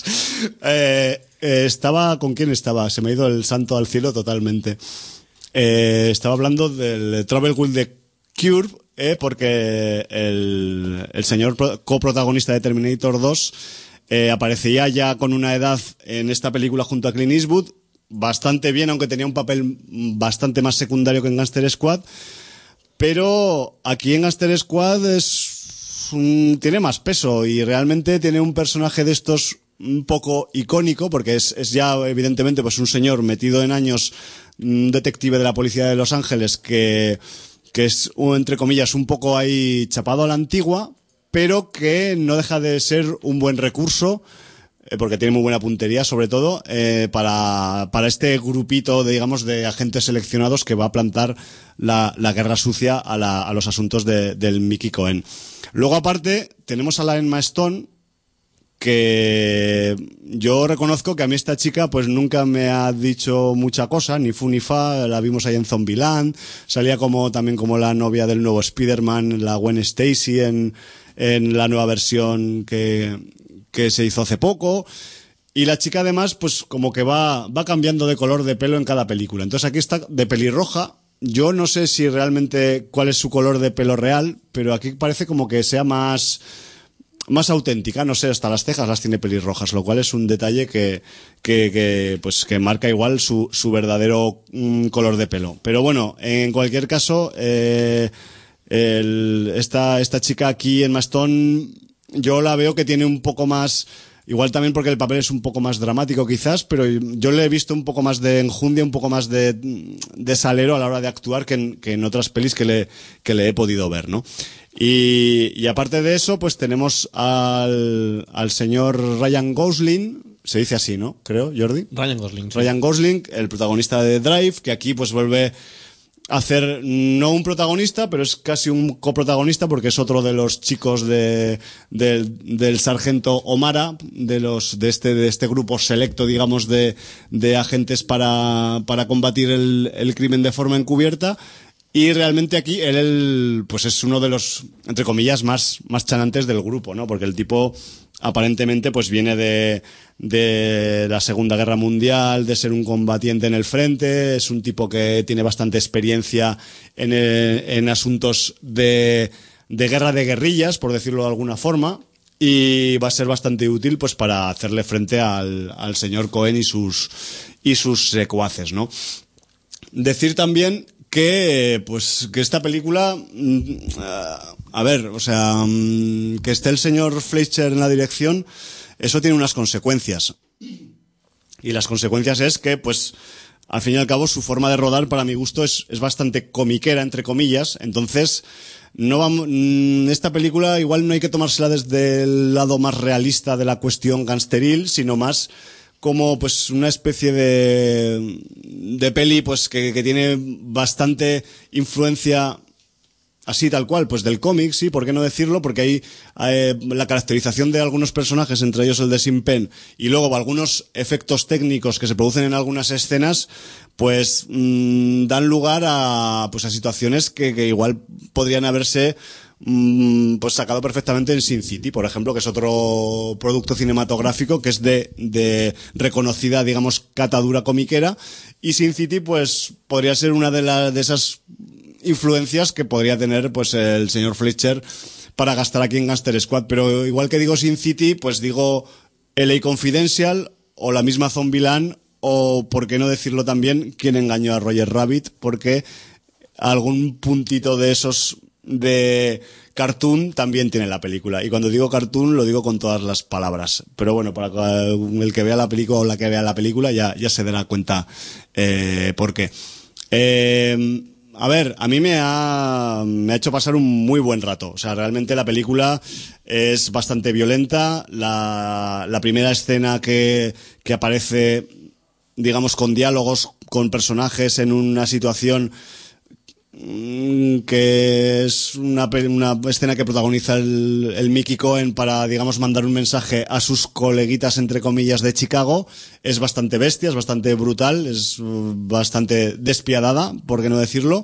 ¿Con quién estaba? Se me ha ido el santo al cielo totalmente. Estaba hablando del Trouble with the Cure, porque el señor coprotagonista de Terminator 2 aparecía ya con una edad en esta película junto a Clint Eastwood, bastante bien, aunque tenía un papel bastante más secundario que en Gangster Squad, pero aquí en Gangster Squad tiene más peso y realmente tiene un personaje de estos un poco icónico, porque es ya evidentemente pues un señor metido en años, un detective de la policía de Los Ángeles que es, entre comillas, un poco ahí chapado a la antigua, pero que no deja de ser un buen recurso, porque tiene muy buena puntería, sobre todo, para este grupito, digamos, de agentes seleccionados que va a plantar la guerra sucia a los asuntos del Mickey Cohen. Luego, aparte, tenemos a la Emma Stone, que yo reconozco que a mí esta chica pues nunca me ha dicho mucha cosa, ni fu ni fa. La vimos ahí en Zombieland, salía también como la novia del nuevo Spider-Man, la Gwen Stacy en la nueva versión que se hizo hace poco, y la chica además pues como que va cambiando de color de pelo en cada película. Entonces aquí está de pelirroja. Yo no sé si realmente cuál es su color de pelo real, pero aquí parece como que sea más auténtica, no sé, hasta las cejas las tiene pelirrojas, lo cual es un detalle que marca igual su verdadero color de pelo. Pero bueno, en cualquier caso, esta chica aquí en Emma Stone, yo la veo que tiene un poco más Igual también porque el papel es un poco más dramático quizás, pero yo le he visto un poco más de enjundia, un poco más de salero a la hora de actuar que en otras pelis que le he podido ver, ¿no? Y aparte de eso, pues tenemos al señor Ryan Gosling, se dice así, ¿no? Creo, Jordi. Ryan Gosling. Sí. Ryan Gosling, el protagonista de Drive, que aquí pues vuelve a hacer no un protagonista, pero es casi un coprotagonista porque es otro de los chicos del sargento O'Mara, de este grupo selecto, digamos, de agentes para combatir el crimen de forma encubierta. Y realmente aquí él pues es uno de los, entre comillas, más chanantes del grupo, ¿no? Porque el tipo aparentemente pues viene de la Segunda Guerra Mundial, de ser un combatiente en el frente, es un tipo que tiene bastante experiencia en asuntos de guerra de guerrillas, por decirlo de alguna forma, y va a ser bastante útil pues para hacerle frente al señor Cohen y sus secuaces, ¿no? Decir también que esta película, a ver, o sea, que esté el señor Fleischer en la dirección, eso tiene unas consecuencias. Y las consecuencias es que, pues, al fin y al cabo, su forma de rodar, para mi gusto, es bastante comiquera, entre comillas. Entonces, esta película igual no hay que tomársela desde el lado más realista de la cuestión gangsteril, sino más como pues una especie de peli pues que tiene bastante influencia así tal cual, pues del cómic, sí, ¿por qué no decirlo? Porque hay la caracterización de algunos personajes, entre ellos el de Sean Penn, y luego algunos efectos técnicos que se producen en algunas escenas, pues dan lugar a situaciones que igual podrían haberse pues sacado perfectamente en Sin City, por ejemplo, que es otro producto cinematográfico que es de reconocida, digamos, catadura comiquera, y Sin City pues podría ser una de esas influencias que podría tener pues el señor Fleischer para gastar aquí en Gangster Squad. Pero igual que digo Sin City, pues digo LA Confidential o la misma Zombieland, o por qué no decirlo también Quién engañó a Roger Rabbit, porque algún puntito de esos de cartoon también tiene la película, y cuando digo cartoon lo digo con todas las palabras, pero bueno, para el que vea la película o la que vea la película ya se dará cuenta por qué. A ver, a mí me ha hecho pasar un muy buen rato. O sea, realmente la película es bastante violenta. La primera escena que aparece, digamos, con diálogos con personajes en una situación que es una escena que protagoniza el Mickey Cohen para, digamos, mandar un mensaje a sus coleguitas, entre comillas, de Chicago. Es bastante bestia, es bastante brutal, es bastante despiadada, por qué no decirlo.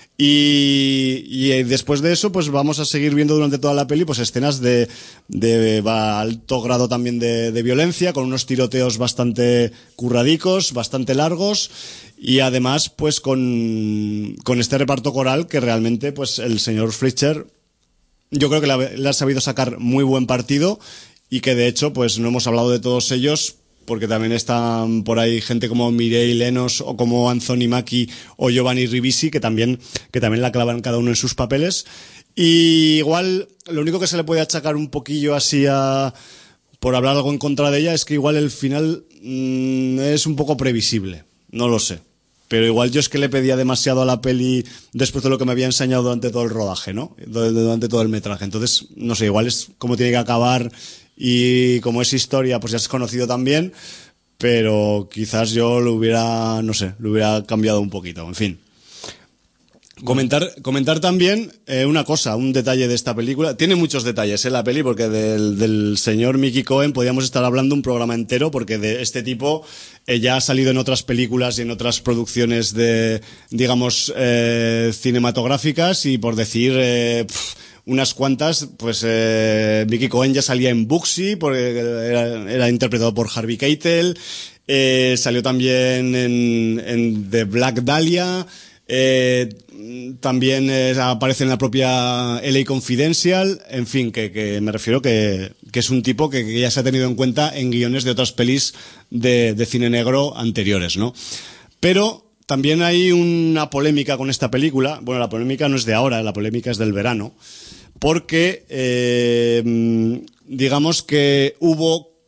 Y después de eso, pues vamos a seguir viendo durante toda la peli pues escenas de alto grado también de violencia, con unos tiroteos bastante curradicos, bastante largos, y además pues con este reparto coral que realmente pues el señor Fleischer yo creo que le ha sabido sacar muy buen partido, y que de hecho pues no hemos hablado de todos ellos, porque también están por ahí gente como Mireille Lenos o como Anthony Mackie o Giovanni Ribisi que también la clavan cada uno en sus papeles. Y igual lo único que se le puede achacar un poquillo así por hablar algo en contra de ella es que igual el final es un poco previsible, no lo sé. Pero igual yo es que le pedía demasiado a la peli después de lo que me había enseñado durante todo el rodaje, ¿no? Durante todo el metraje. Entonces, no sé, igual es como tiene que acabar, y como es historia, pues ya es conocido también, pero quizás yo lo hubiera cambiado un poquito, en fin. Comentar también una cosa, un detalle de esta película. Tiene muchos detalles la peli, porque del señor Mickey Cohen podríamos estar hablando un programa entero, porque de este tipo ya ha salido en otras películas y en otras producciones digamos, cinematográficas, y por decir unas cuantas, pues Mickey Cohen ya salía en Bugsy, porque era interpretado por Harvey Keitel, salió también en The Black Dahlia. También aparece en la propia LA Confidential. En fin, que me refiero que es un tipo que ya se ha tenido en cuenta en guiones de otras pelis de cine negro anteriores, ¿no? Pero también hay una polémica con esta película. Bueno, la polémica no es de ahora, la polémica es del verano, porque digamos que hubo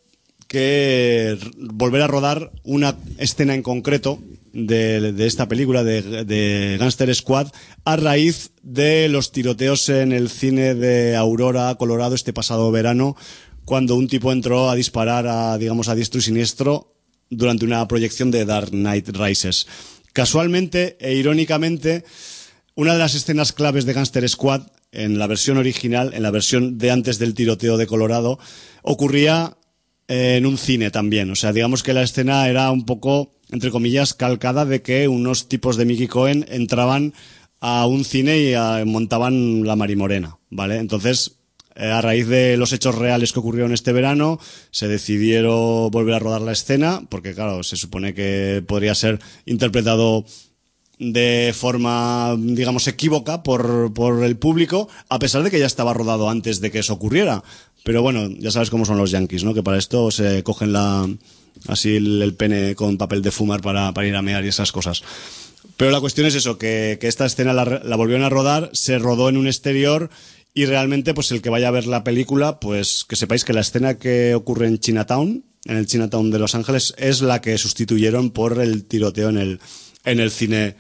que volver a rodar una escena en concreto de esta película de Gangster Squad a raíz de los tiroteos en el cine de Aurora, Colorado, este pasado verano, cuando un tipo entró a disparar a diestro y siniestro durante una proyección de Dark Knight Rises. Casualmente e irónicamente, una de las escenas claves de Gangster Squad, en la versión original, en la versión de antes del tiroteo de Colorado, ocurría en un cine también. O sea, digamos que la escena era un poco, entre comillas, calcada de que unos tipos de Mickey Cohen entraban a un cine y montaban la Marimorena, ¿vale? Entonces, a raíz de los hechos reales que ocurrieron este verano, se decidieron volver a rodar la escena, porque claro, se supone que podría ser interpretado de forma, digamos, equívoca por el público, a pesar de que ya estaba rodado antes de que eso ocurriera. Pero bueno, ya sabes cómo son los yankees, ¿no? Que para esto se cogen así el pene con papel de fumar para ir a mear y esas cosas. Pero la cuestión es eso, que esta escena la volvieron a rodar, se rodó en un exterior y realmente, pues el que vaya a ver la película, pues que sepáis que la escena que ocurre en Chinatown, en el Chinatown de Los Ángeles, es la que sustituyeron por el tiroteo en el cine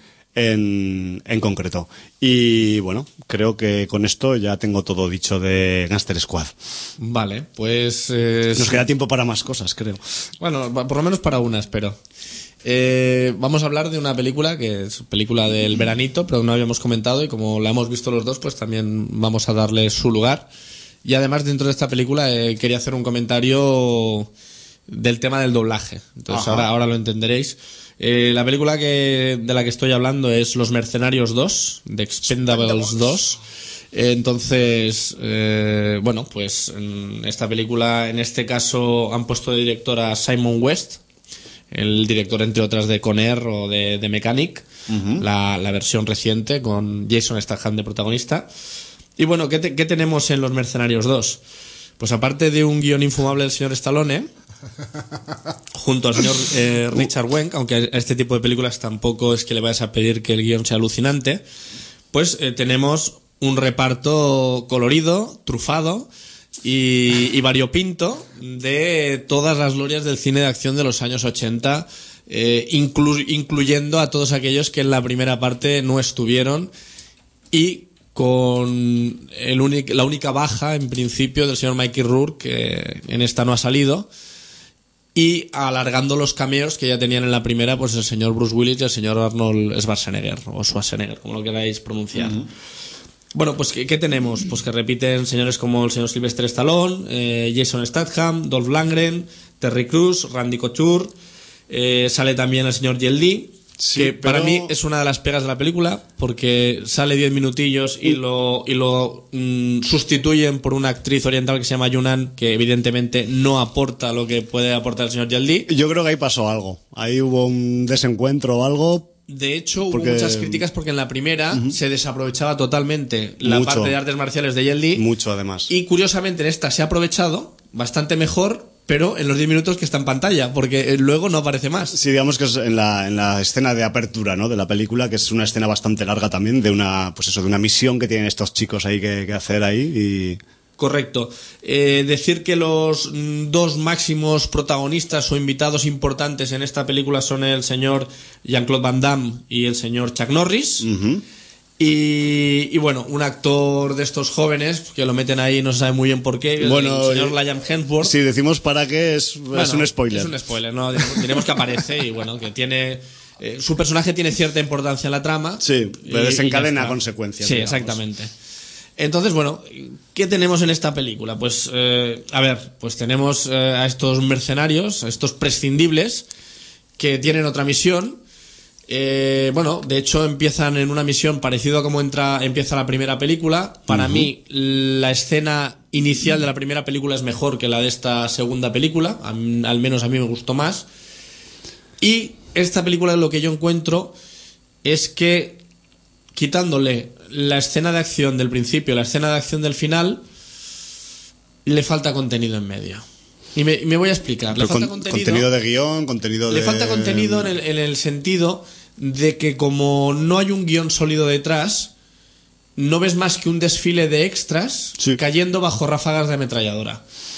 en concreto. Y bueno, creo que con esto ya tengo todo dicho de Gangster Squad. Vale, pues... Nos queda tiempo para más cosas, creo. Bueno, por lo menos para una, espero. Vamos a hablar de una película que es película del veranito, pero no habíamos comentado, y como la hemos visto los dos, pues también vamos a darle su lugar. Y además, dentro de esta película quería hacer un comentario del tema del doblaje. Entonces ahora lo entenderéis. La película de la que estoy hablando es Los Mercenarios 2, de Expendables 2. Entonces, bueno, pues en esta película, en este caso, han puesto de director a Simon West, el director, entre otras, de Con Air o de Mechanic, la versión reciente, con Jason Statham de protagonista. Y bueno, ¿qué tenemos en Los Mercenarios 2? Pues aparte de un guión infumable del señor Stallone, junto al señor Richard Wenk, aunque a este tipo de películas tampoco es que le vayas a pedir que el guión sea alucinante, pues tenemos un reparto colorido, trufado y variopinto de todas las glorias del cine de acción de los años 80, incluyendo a todos aquellos que en la primera parte no estuvieron, y con la única baja, en principio, del señor Mickey Rourke, que en esta no ha salido, y alargando los cameos que ya tenían en la primera, pues el señor Bruce Willis y el señor Arnold Schwarzenegger, o Schwarzenegger, como lo queráis pronunciar. Bueno, pues ¿qué tenemos? Pues que repiten señores como el señor Sylvester Stallone, Jason Statham, Dolph Lundgren, Terry Crews, Randy Couture, sale también el señor Jet Li, sí, que para mí es una de las pegas de la película, porque sale 10 minutillos y lo sustituyen por una actriz oriental que se llama Yunnan, que evidentemente no aporta lo que puede aportar el señor Jet Li. Yo creo que ahí pasó algo, ahí hubo un desencuentro o algo. De hecho, hubo muchas críticas porque en la primera se desaprovechaba totalmente la parte de artes marciales de Jet Li. Mucho, además. Y curiosamente en esta se ha aprovechado bastante mejor, pero en los 10 minutos que está en pantalla, porque luego no aparece más. Sí, digamos que es en la escena de apertura, ¿no?, de la película, que es una escena bastante larga también, de una misión que tienen estos chicos ahí que hacer ahí y... Correcto. Decir que los dos máximos protagonistas o invitados importantes en esta película son el señor Jean-Claude Van Damme y el señor Chuck Norris. Y bueno, un actor de estos jóvenes que lo meten ahí, no se sabe muy bien por qué, el señor Liam Hemsworth. Si decimos para qué, es un spoiler. Es un spoiler, ¿no? Diremos que aparece y bueno, que tiene... su personaje tiene cierta importancia en la trama. Sí, pero desencadena consecuencias. Sí, digamos. Exactamente. Entonces, bueno, ¿qué tenemos en esta película? Pues, pues tenemos a estos mercenarios, a estos prescindibles, que tienen otra misión. Bueno, de hecho empiezan en una misión parecida a como empieza la primera película. Para mí, la escena inicial de la primera película es mejor que la de esta segunda película. Al menos a mí me gustó más. Y esta película, lo que yo encuentro es que, quitándole la escena de acción del principio, la escena de acción del final, le falta contenido en medio. Y me voy a explicar. Le falta contenido de guión, contenido de... Le falta contenido en el sentido de que, como no hay un guión sólido detrás, no ves más que un desfile de extras cayendo bajo ráfagas de ametralladora.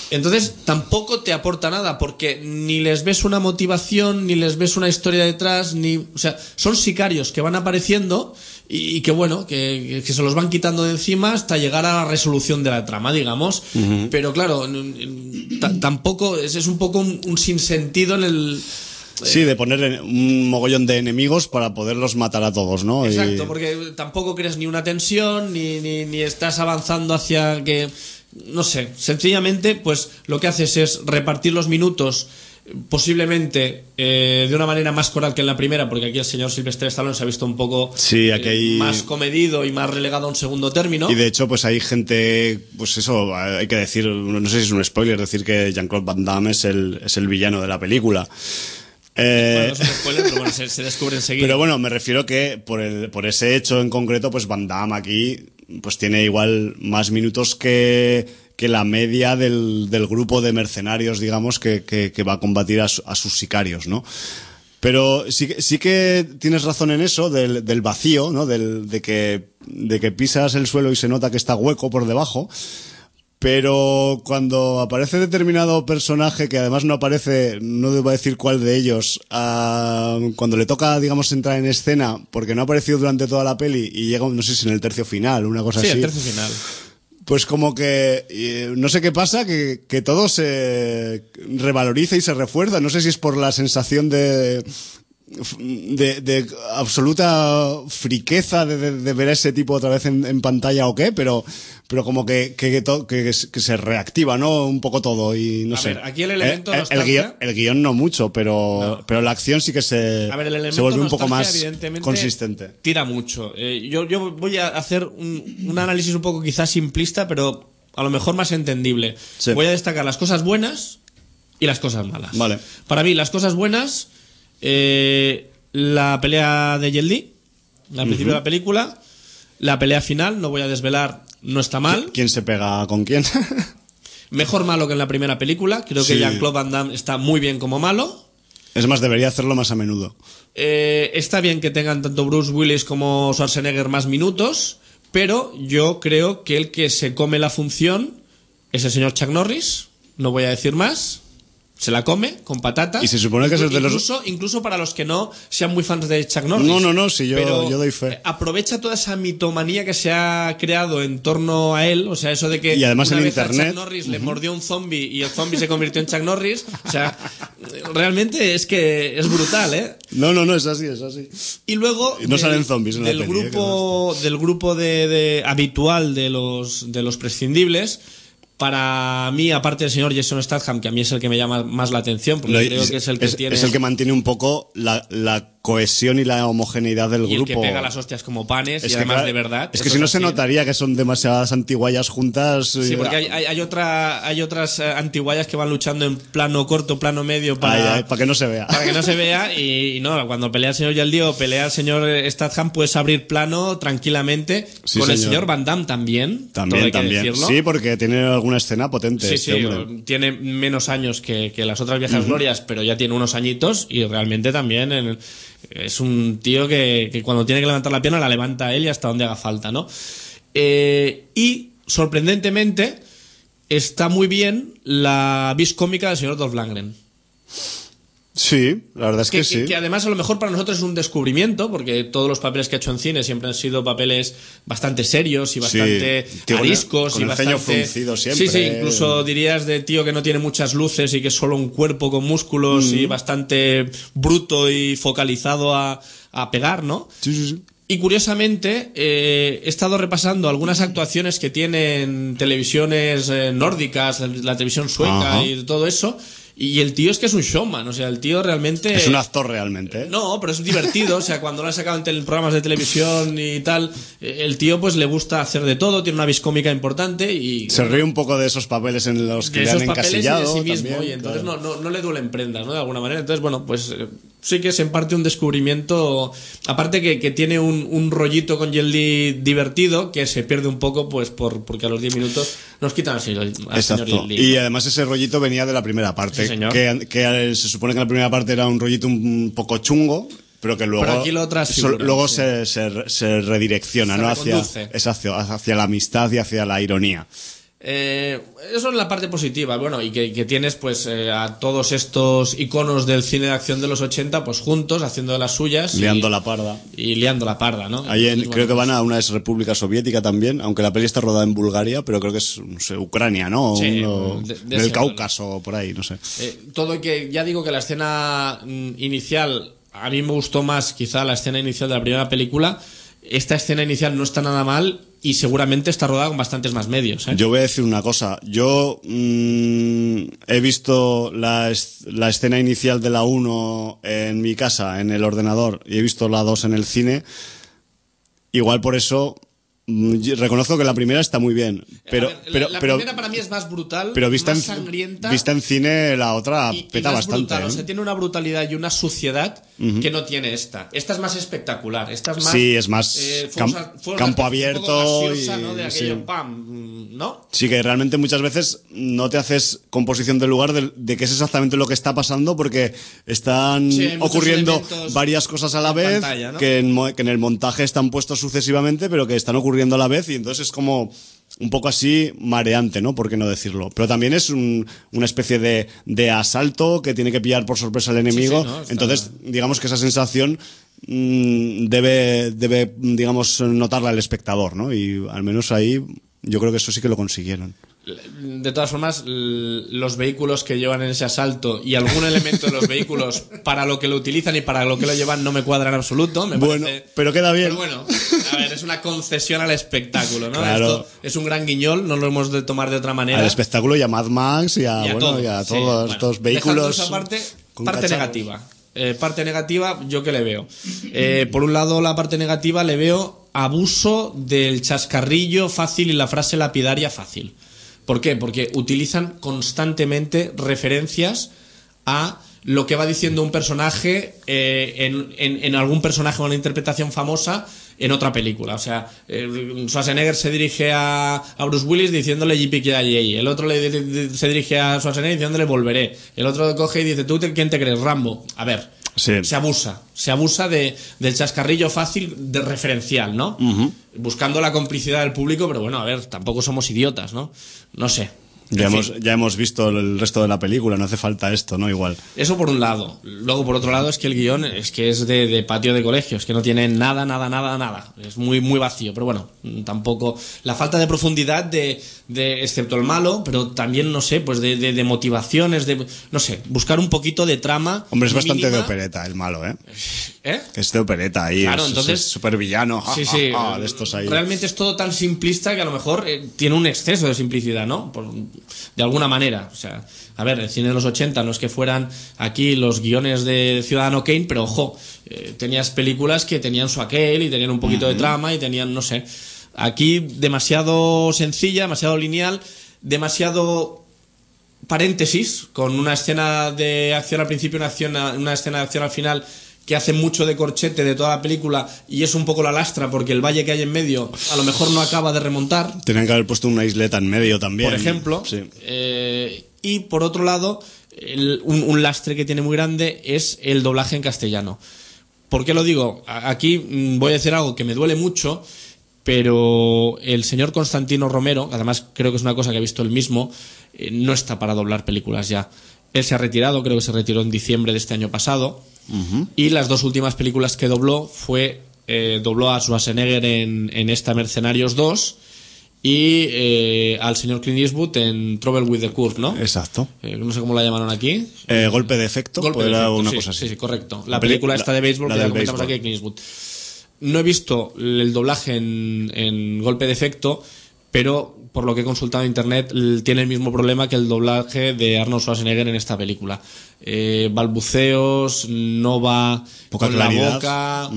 Entonces tampoco te aporta nada, porque ni les ves una motivación, ni les ves una historia detrás, o sea, son sicarios que van apareciendo y que bueno, que se los van quitando de encima hasta llegar a la resolución de la trama, digamos. Pero claro, tampoco es un poco un sinsentido en el... Sí, de poner un mogollón de enemigos para poderlos matar a todos, ¿no? Exacto, porque tampoco creas ni una tensión, ni estás avanzando hacia que... No sé, sencillamente pues lo que haces es repartir los minutos posiblemente de una manera más coral que en la primera, porque aquí el señor Sylvester Stallone se ha visto un poco más comedido y más relegado a un segundo término. Y de hecho pues hay gente, pues eso, hay que decir, no sé si es un spoiler decir que Jean-Claude Van Damme es el villano de la película. Bueno, no es un spoiler, pero bueno, se descubre enseguida. Pero bueno, me refiero que por ese hecho en concreto, pues Van Damme aquí pues tiene igual más minutos que la media del grupo de mercenarios, digamos, que va a combatir a sus sicarios, ¿no? Pero sí que tienes razón en eso, del vacío, ¿no? De que pisas el suelo y se nota que está hueco por debajo. Pero cuando aparece determinado personaje, que además no aparece, no debo decir cuál de ellos, cuando le toca, digamos, entrar en escena, porque no ha aparecido durante toda la peli y llega, no sé si en el tercio final, una cosa así. Sí, el tercio final. Pues como que, no sé qué pasa, que todo se revaloriza y se refuerza. No sé si es por la sensación de absoluta friqueza de ver a ese tipo otra vez en pantalla o qué, pero como que se reactiva, ¿no? Un poco todo y no sé. A ver, aquí el elemento el guión no mucho, pero la acción sí que se vuelve un poco más consistente. Tira mucho. Yo voy a hacer un análisis un poco quizás simplista, pero a lo mejor más entendible. Sí. Voy a destacar las cosas buenas y las cosas malas. Vale. Para mí, las cosas buenas... la pelea de Jet Li al principio de la película, la pelea final, no voy a desvelar, no está mal. ¿Quién se pega con quién? Mejor malo que en la primera película. Creo que Jean-Claude Van Damme está muy bien como malo. Es más, debería hacerlo más a menudo. Está bien que tengan tanto Bruce Willis como Schwarzenegger más minutos, pero yo creo que el que se come la función es el señor Chuck Norris. No voy a decir más. Se la come con patatas. Y se supone que es de incluso para los que no sean muy fans de Chuck Norris. No, sí, yo doy fe. Aprovecha toda esa mitomanía que se ha creado en torno a él, o sea, eso de que y además una en vez internet a Chuck Norris le mordió un zombie y el zombie se convirtió en Chuck Norris, o sea, realmente es que es brutal, ¿eh? No, es así. Y luego no salen zombies en del la peli, grupo de habitual de los prescindibles. Para mí, aparte del señor Jason Statham, que a mí es el que me llama más la atención, porque creo que es el que tiene... Es el que mantiene un poco la cohesión y la homogeneidad del grupo. Y el que pega las hostias como panes, y además de verdad. Es que si no se notaría que son demasiadas antiguallas juntas. Sí, porque hay otras antiguallas que van luchando en plano corto, plano medio, para que no se vea. Para que no se vea, y no, cuando pelea el señor Yaldi o pelea el señor Statham, puedes abrir plano tranquilamente. Sí, con el señor Van Damme también. También. Decirlo. Sí, porque tiene alguna escena potente. Sí, tiene menos años que las otras viejas glorias, pero ya tiene unos añitos y realmente también es un tío que cuando tiene que levantar la pierna la levanta él y hasta donde haga falta, ¿no? Y sorprendentemente está muy bien la vis cómica del señor Dolph Lundgren. Sí, la verdad es que sí. Que además a lo mejor para nosotros es un descubrimiento, porque todos los papeles que ha hecho en cine siempre han sido papeles bastante serios y bastante ariscos. Con y el bastante... ceño fruncido siempre. Sí, incluso dirías de tío que no tiene muchas luces y que es solo un cuerpo con músculos y bastante bruto y focalizado a pegar, ¿no? Sí. Y curiosamente he estado repasando algunas actuaciones que tienen televisiones nórdicas, la televisión sueca y todo eso. Y el tío es que es un showman, o sea, el tío realmente... Es un actor realmente, ¿eh? No, pero es divertido, o sea, cuando lo ha sacado en programas de televisión y tal, el tío pues le gusta hacer de todo, tiene una vis cómica importante y... Se ríe un poco de esos papeles en los que le han encasillado. De sí mismo, también, y entonces claro. no le duelen prendas, ¿no? De alguna manera. Entonces, bueno, pues sí que es en parte un descubrimiento, aparte que tiene un rollito con Jet Li divertido, que se pierde un poco pues porque a los 10 minutos nos quitan al señor Jet Li. Y además ese rollito venía de la primera parte. Sí, señor. Que se supone que la primera parte era un rollito un poco chungo, pero que luego, se redirecciona, ¿no? Hacia la amistad y hacia la ironía. Eso es la parte positiva. Bueno, y que tienes pues a todos estos iconos del cine de acción de los 80 pues juntos, haciendo de las suyas. Liando la parda. Y liando la parda, ¿no? Ahí creo que van a una República Soviética también, aunque la peli está rodada en Bulgaria, pero creo que es, no sé, Ucrania, ¿no? Sí, del Cáucaso, por ahí, no sé. Todo que, ya digo que la escena inicial, a mí me gustó más quizá la escena inicial de la primera película. Esta escena inicial no está nada mal y seguramente está rodada con bastantes más medios. Yo voy a decir una cosa. Yo he visto la escena inicial de la 1 en mi casa, en el ordenador, y he visto la 2 en el cine. Igual por eso reconozco que la primera está muy bien, pero la primera para mí es más brutal, pero más sangrienta, vista en cine la otra peta bastante. Brutal, o sea, tiene una brutalidad y una suciedad que no tiene esta. Esta es más espectacular, esta es más, sí, es más campo abierto gaseosa, y ¿no? De aquello, sí. ¡Pam! ¿No? Sí, que realmente muchas veces no te haces composición del lugar de qué es exactamente lo que está pasando, porque están ocurriendo varias cosas a la vez, pantalla, ¿no? que en el montaje están puestos sucesivamente, pero que están ocurriendo a la vez, y entonces es como un poco así mareante, ¿no? ¿Por qué no decirlo? Pero también es una especie de asalto que tiene que pillar por sorpresa al enemigo. Sí, no, entonces, digamos que esa sensación debe, digamos, notarla el espectador, ¿no? Y al menos ahí yo creo que eso sí que lo consiguieron. De todas formas, los vehículos que llevan en ese asalto y algún elemento de los vehículos para lo que lo utilizan y para lo que lo llevan no me cuadra en absoluto. Bueno, pero queda bien. Pero bueno, a ver, es una concesión al espectáculo, ¿no? Claro. Esto es un gran guiñol, no lo hemos de tomar de otra manera. Al espectáculo y a Mad Max y a todos estos vehículos. Esa parte negativa. Parte negativa, ¿yo qué le veo? Por un lado, la parte negativa le veo abuso del chascarrillo fácil y la frase lapidaria fácil. ¿Por qué? Porque utilizan constantemente referencias a lo que va diciendo un personaje en algún personaje o una interpretación famosa en otra película. O sea, Schwarzenegger se dirige a Bruce Willis diciéndole yippee-ki-yay. El otro se dirige a Schwarzenegger diciéndole volveré. El otro coge y dice, ¿tú quién te crees? Rambo. A ver, sí. Se abusa del chascarrillo fácil de referencial, ¿no? Uh-huh. Buscando la complicidad del público, pero bueno, a ver, tampoco somos idiotas, ¿no? No sé. Ya hemos visto el resto de la película, no hace falta esto, ¿no? Igual. Eso por un lado. Luego, por otro lado, es que el guión es de patio de colegio, es que no tiene nada. Es muy, muy vacío, pero bueno, tampoco. La falta de profundidad excepto el malo, pero también, no sé, pues de motivaciones, no sé, buscar un poquito de trama. Hombre, es bastante de opereta el malo, ¿eh? Es de opereta ahí, claro, entonces, es súper villano. Sí. De estos ahí. Realmente es todo tan simplista que a lo mejor tiene un exceso de simplicidad, ¿no? De alguna manera, o sea, a ver, el cine de los 80 no es que fueran aquí los guiones de Ciudadano Kane, pero ojo, tenías películas que tenían su aquel y tenían un poquito de trama y tenían, no sé, aquí demasiado sencilla, demasiado lineal, demasiado paréntesis, con una escena de acción al principio, una escena de acción al final, que hace mucho de corchete de toda la película y es un poco la lastra porque el valle que hay en medio a lo mejor no acaba de remontar. Tenían que haber puesto una isleta en medio también. Por ejemplo. Sí. Y por otro lado, un lastre que tiene muy grande es el doblaje en castellano. ¿Por qué lo digo? Aquí voy a decir algo que me duele mucho, pero el señor Constantino Romero, además creo que es una cosa que ha visto él mismo, no está para doblar películas ya. Él se ha retirado, creo que se retiró en diciembre de este año pasado. Uh-huh. Y las dos últimas películas que dobló dobló a Schwarzenegger en esta Mercenarios 2 y al señor Clint Eastwood en Trouble with the Curve, ¿no? Exacto. No sé cómo la llamaron aquí. Golpe de efecto. Una cosa así. Sí, correcto. La película esta de béisbol que ya comentamos aquí de Clint Eastwood. No he visto el doblaje en Golpe de efecto, pero por lo que he consultado en internet tiene el mismo problema que el doblaje de Arnold Schwarzenegger en esta película. Balbuceos, no va poca con claridad. La boca,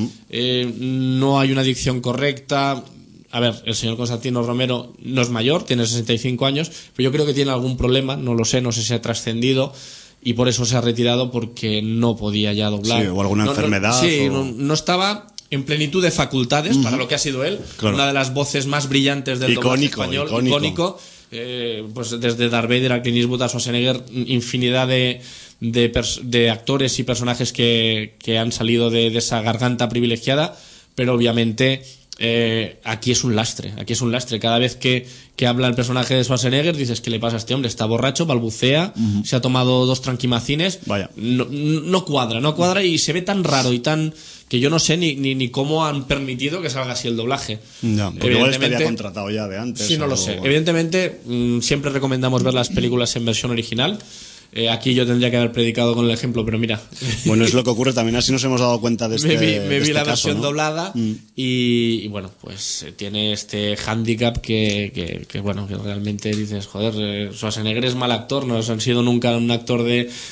no hay una dicción correcta. A ver, el señor Constantino Romero no es mayor, tiene 65 años, pero yo creo que tiene algún problema, no lo sé, no sé si ha trascendido y por eso se ha retirado porque no podía ya doblar. Sí, o alguna enfermedad. No estaba en plenitud de facultades para lo que ha sido él, claro. Una de las voces más brillantes del doblaje español, icónico. Pues desde Darth Vader a Clint Eastwood a Schwarzenegger, infinidad de actores y personajes que han salido de esa garganta privilegiada, pero obviamente aquí es un lastre. Cada vez que habla el personaje de Schwarzenegger, dices, ¿qué le pasa a este hombre? Está borracho, balbucea, se ha tomado 2 tranquimacines. Vaya. No cuadra y se ve tan raro y tan... que yo no sé ni cómo han permitido que salga así el doblaje. No, porque igual estaría contratado ya de antes. Sí, no lo sé. Evidentemente, siempre recomendamos ver las películas en versión original. Aquí yo tendría que haber predicado con el ejemplo, pero mira. Bueno, es lo que ocurre, también así nos hemos dado cuenta de este Me vi la caso, versión ¿no? doblada y bueno, pues tiene este hándicap que bueno, que realmente dices, joder, Schwarzenegger es mal actor, no han sido nunca un actor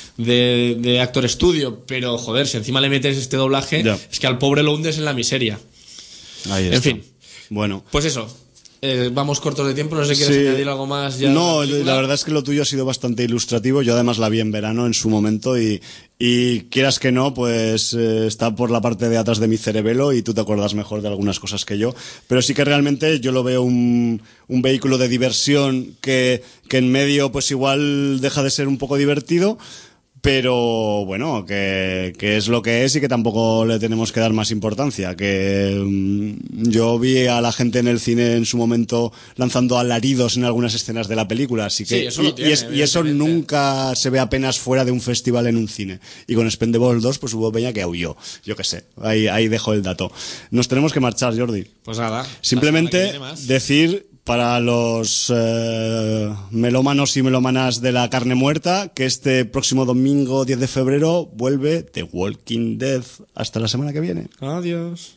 de actor estudio, pero joder, si encima le metes este doblaje, ya. Es que al pobre lo hundes en la miseria. Ahí está. En fin. Bueno. Pues eso. Vamos cortos de tiempo, no sé si quieres añadir algo más ya. No, la verdad es que lo tuyo ha sido bastante ilustrativo. Yo además la vi en verano en su momento y quieras que no, pues está por la parte de atrás de mi cerebelo y tú te acuerdas mejor de algunas cosas que yo. Pero sí que realmente yo lo veo un vehículo de diversión que en medio pues igual deja de ser un poco divertido. Pero bueno, que es lo que es y que tampoco le tenemos que dar más importancia. Que yo vi a la gente en el cine en su momento lanzando alaridos en algunas escenas de la película, así que sí, eso lo tiene, y eso nunca se ve apenas fuera de un festival en un cine. Y con Expendables 2 pues hubo peña que aulló, yo qué sé. Ahí dejo el dato. Nos tenemos que marchar, Jordi. Pues nada. Simplemente decir para los melómanos y melómanas de la carne muerta que este próximo domingo 10 de febrero vuelve The Walking Dead. Hasta la semana que viene. Adiós.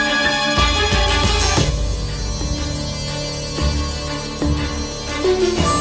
Thank you.